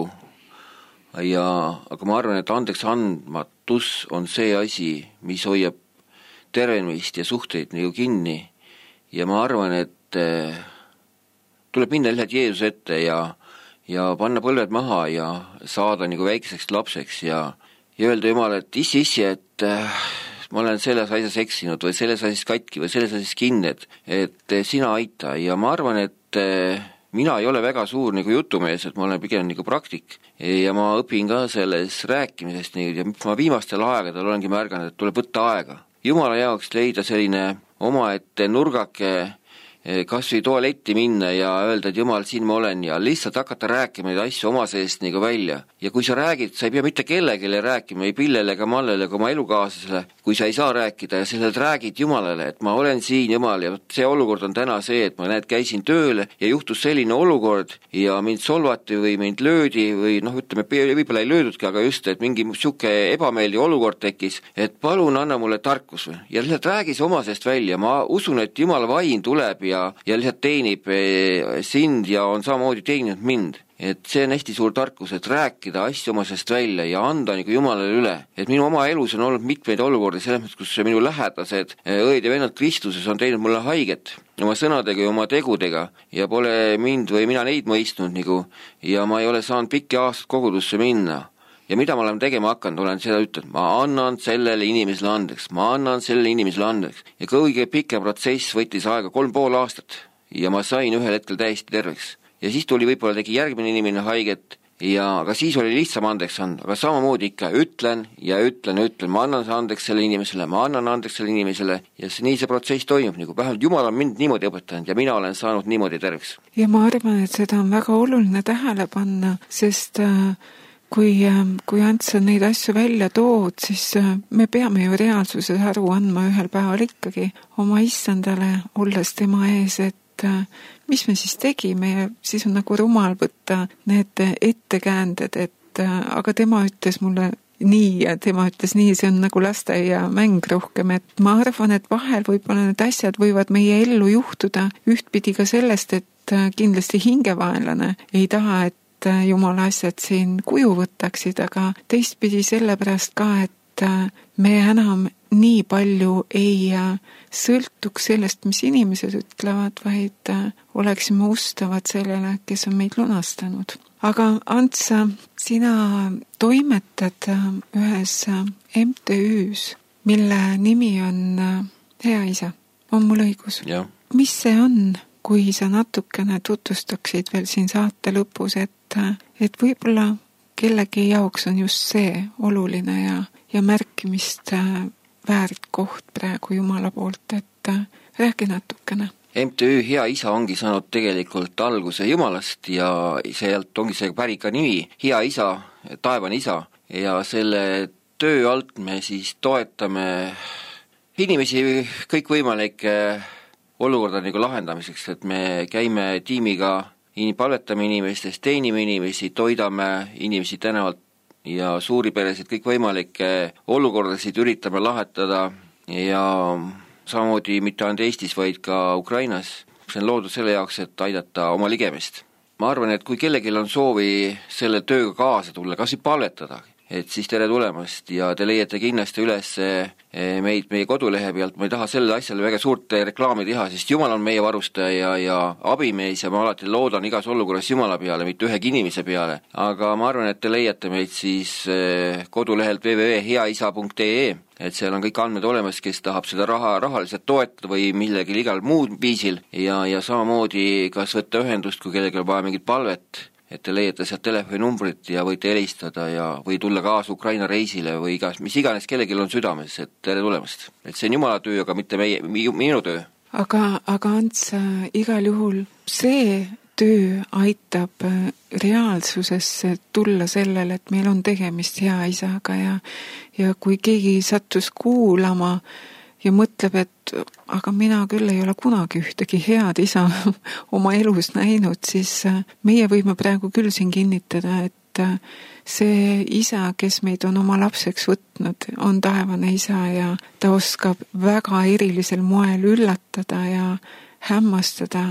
Aga ma arvan, et andeks andmatus on see asi, mis hoiab tervenemist ja suhteid nagu kinni. Ja ma arvan, et tuleb minna lihtsalt Jeesuse ette ja panna põlved maha ja saada nagu väikeseks lapseks ja öelda Jumal, et issi, et ma olen selles asjas eksinud või selles asjas katki või selles asjas kinni, et sina aita. Ja ma arvan, et mina ei ole väga suur nagu jutumees, et ma olen pigem nagu praktik ja ma õpin ka selles rääkimisest ja ma viimastel aegadel olengi märganud, et tuleb võtta aega. Jumala jaoks leida selline omaette nurgake, kas või tualetti minna ja öelda, et Jumal, siin ma olen ja lihtsalt hakata rääkima neid asju oma seest nagu välja. Ja kui sa räägid, sa ei pea mitte kellegile rääkima, ei Pillele ega Mallele ega oma elukaaslasele, kui sa ei saa rääkida ja sellelt räägid Jumalale, et ma olen siin, Jumal, ja see olukord on täna see, et ma käisin tööle ja juhtus selline olukord ja mind solvati või mind löödi või ütleme, võib-olla ei löödudki, aga just, et mingi siuke ebameeldiv olukord tekkis, et palun anna mulle tarkus ja lihtsalt räägi see oma seest välja. Ma usun, et Jumala vaim tuleb ja lihtsalt teenib sind ja on samamoodi teeninud mind. et see on hästi suur tarkus, et rääkida asju oma seest välja ja anda nagu Jumalale üle. Et minu oma elus on olnud mitmeid olukordi selles mõttes, kus minu lähedased õed ja vennad Kristuses on teinud mulle haiget oma sõnadega ja oma tegudega ja pole mind või mina neid mõistnud nagu ja ma ei ole saanud pikki aastaid kogudusse minna. Ja mida ma olen tegema hakanud, olen seda ütlenud, ma annan sellele inimesele andeks, ja kõige pikem protsess võttis aega 3,5 aastat ja ma sain ühel hetkel täiesti terveks. Ja siis tuli võib-olla tegi järgmine inimene haiget ja aga siis oli lihtsam andeks anda, aga samamoodi ikka ütlen, ma annan andeks selle inimesele ja nii see protsess toimub, nagu vähemalt Jumal on mind niimoodi õpetanud ja mina olen saanud niimoodi terveks. Ja ma arvan, et seda on väga oluline tähele panna, sest kui Ants neid asju välja tood, siis me peame ju reaalsuses aru andma ühel päeval ikkagi oma issandale, olles tema ees, et mis me siis tegime ja siis on nagu rumal võtta need ettekäänded, et aga tema ütles mulle nii ja tema ütles nii, see on nagu lasteaia mäng rohkem, et ma arvan, et vahel võib-olla need asjad võivad meie ellu juhtuda ühtpidi ka sellest, et kindlasti hingevaenlane ei taha, et Jumala asjad siin kuju võtaksid, aga teistpidi sellepärast ka, et me enam nii palju ei sõltuks sellest, mis inimesed ütlevad, vaid oleksime ustavad sellele, kes on meid lunastanud. Aga Ants, sina toimetad ühes MTÜs, mille nimi on Hea Isa. On mul õigus? Ja. Mis see on, kui sa natukene tutvustaksid veel siin saate lõpus, et võib-olla kellegi jaoks on just see oluline ja märkimist väärt koht praegu Jumala poolt, et räägi natukene. MTÜ Hea Isa ongi saanud tegelikult alguse Jumalast ja sealt ongi see pärit ka nimi Hea Isa, taevane Isa ja selle töö alt me siis toetame inimesi kõikvõimalike olukorda nagu lahendamiseks, et me käime tiimiga palvetame inimestest, teenime inimesi, toidame inimesi tänavalt ja suuri peresid, kõik võimalikke olukordasid üritame lahetada ja samamoodi mitte ainult Eestis, vaid ka Ukrainas. See on loodud selle jaoks, et aidata oma ligemist. Ma arvan, et kui kellelgi on soovi selle tööga kaasa tulla, kas palvetada, et siis tere tulemast ja te leiate kindlasti üles meid meie kodulehe pealt. Ma ei taha selle asjale väga suurt reklaami teha, sest Jumal on meie varustaja ja abimees ja ma alati loodan igas olukorras Jumala peale, mitte ühegi inimese peale. Aga ma arvan, et te leiate meid siis kodulehelt www.heaisa.ee, et seal on kõik andmed olemas, kes tahab seda rahaliselt toetada või millegi igal muud viisil ja samamoodi kas võtta ühendust, kui kellelgi on vaja mingit palvet, et te leiate sealt telefoninumbrit ja võite helistada või tulla kaasa Ukraina reisile või mis iganes kellelgi on südames, et tere tulemast. Et see on Jumala töö, aga mitte minu töö. Aga Ants, igal juhul see töö aitab reaalsusesse tulla sellele, et meil on tegemist Hea Isaga ja kui keegi sattus kuulama ja mõtleb, et aga mina küll ei ole kunagi ühtegi head isa oma elus näinud, siis meie võime praegu küll siin kinnitada, et see isa, kes meid on oma lapseks võtnud, on taevane isa ja ta oskab väga erilisel moel üllatada ja hämmastada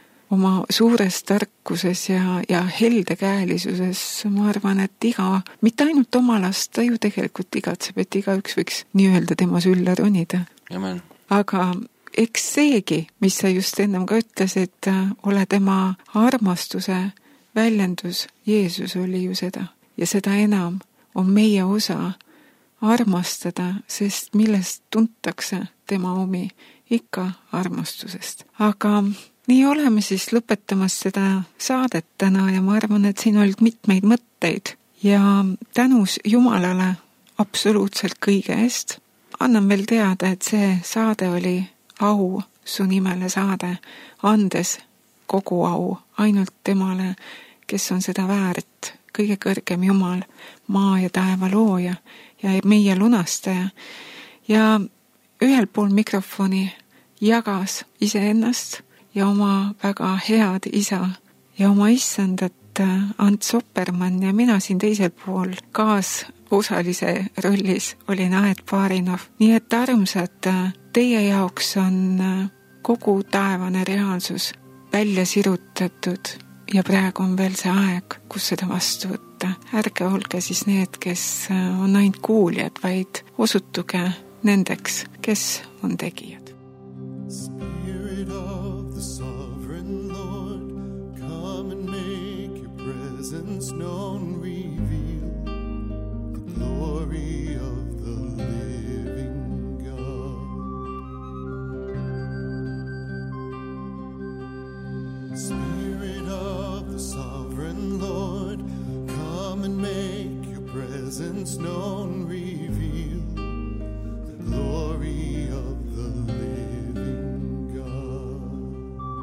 oma suures tarkuses ja heldekäelisuses. Ma arvan, et mitte ainult oma last, ta ju tegelikult igatseb, et igaüks võiks nii-öelda tema sülle ronida. Amen. Aga eks seegi, mis sa just ennem ka ütlesid, ole tema armastuse väljendus, Jeesus oli ju seda. Ja seda enam on meie osa armastada, sest millest tuntakse tema omi ikka armastusest. Aga nii oleme siis lõpetamas seda saadet täna ja ma arvan, et siin olid mitmeid mõtteid ja tänus Jumalale absoluutselt kõige eest. Annan veel teada, et see saade oli au su nimele saade, andes kogu au ainult temale, kes on seda väärt, kõige kõrgem Jumal, maa ja taeva looja ja meie lunastaja. Ja ühel pool mikrofoni jagas iseennast ja oma väga head isa ja oma issandat Ants Oppermann ja mina siin teisel pool kaasosalise rollis olin Aet Paarinov. Nii et armsad, teie jaoks on kogu taevane reaalsus välja sirutatud ja praegu on veel see aeg, kus seda vastu võtta. Ärge olge siis need, kes on ainult kuuljad, vaid osutuge nendeks, kes on tegijad. Spirit of the sovereign Lord, come and make your presence known, reveal the glory of the living God. Spirit of the sovereign Lord, come and make your presence known, reveal the glory of the living God.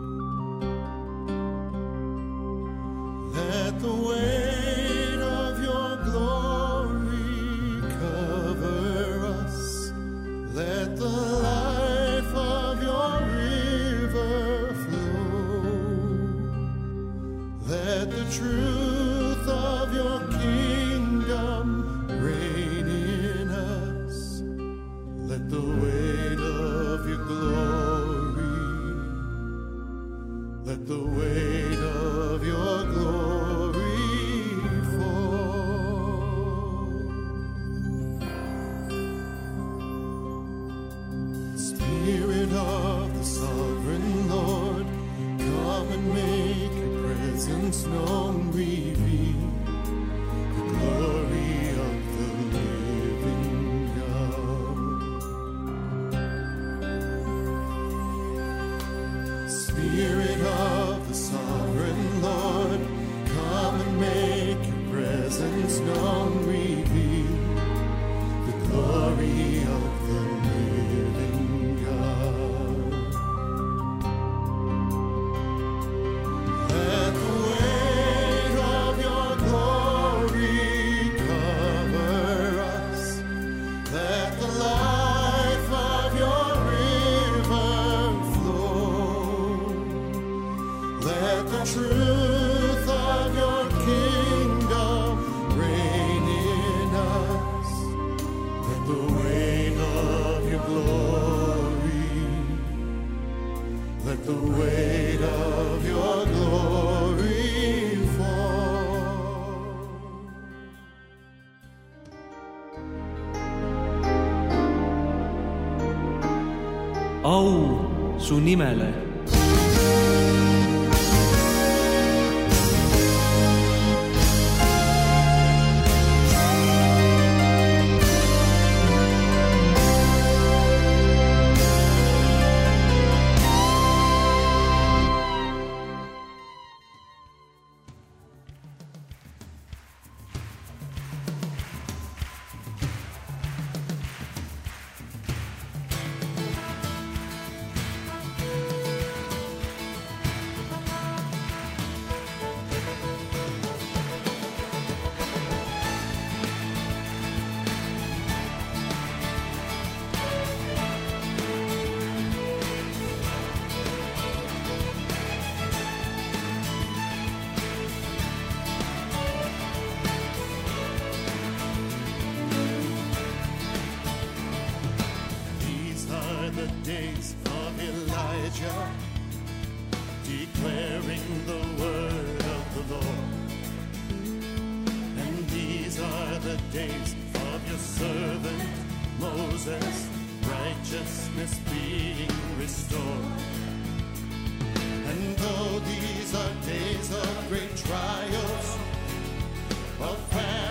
Let the weight of your glory cover us. Let the life of your river flow. Let the truth of your kingdom reign in us. Let the weight of your glory, let the weight of your glory fall. Spirit of the sovereign Lord, come and make your presence known, reveal the glory of the living God. Spirit of the sovereign Lord, come and make your presence known, reveal the glory of the living God. Let the weight of your glory cover us. Let the life of your river flow. Let the truth of your kingdom reign in us. Let the weight of your glory, let the weight of your glory fall. au su nimele. Days of Elijah, declaring the word of the Lord. And these are the days of your servant Moses, righteousness being restored. And though these are days of great trials, of famine,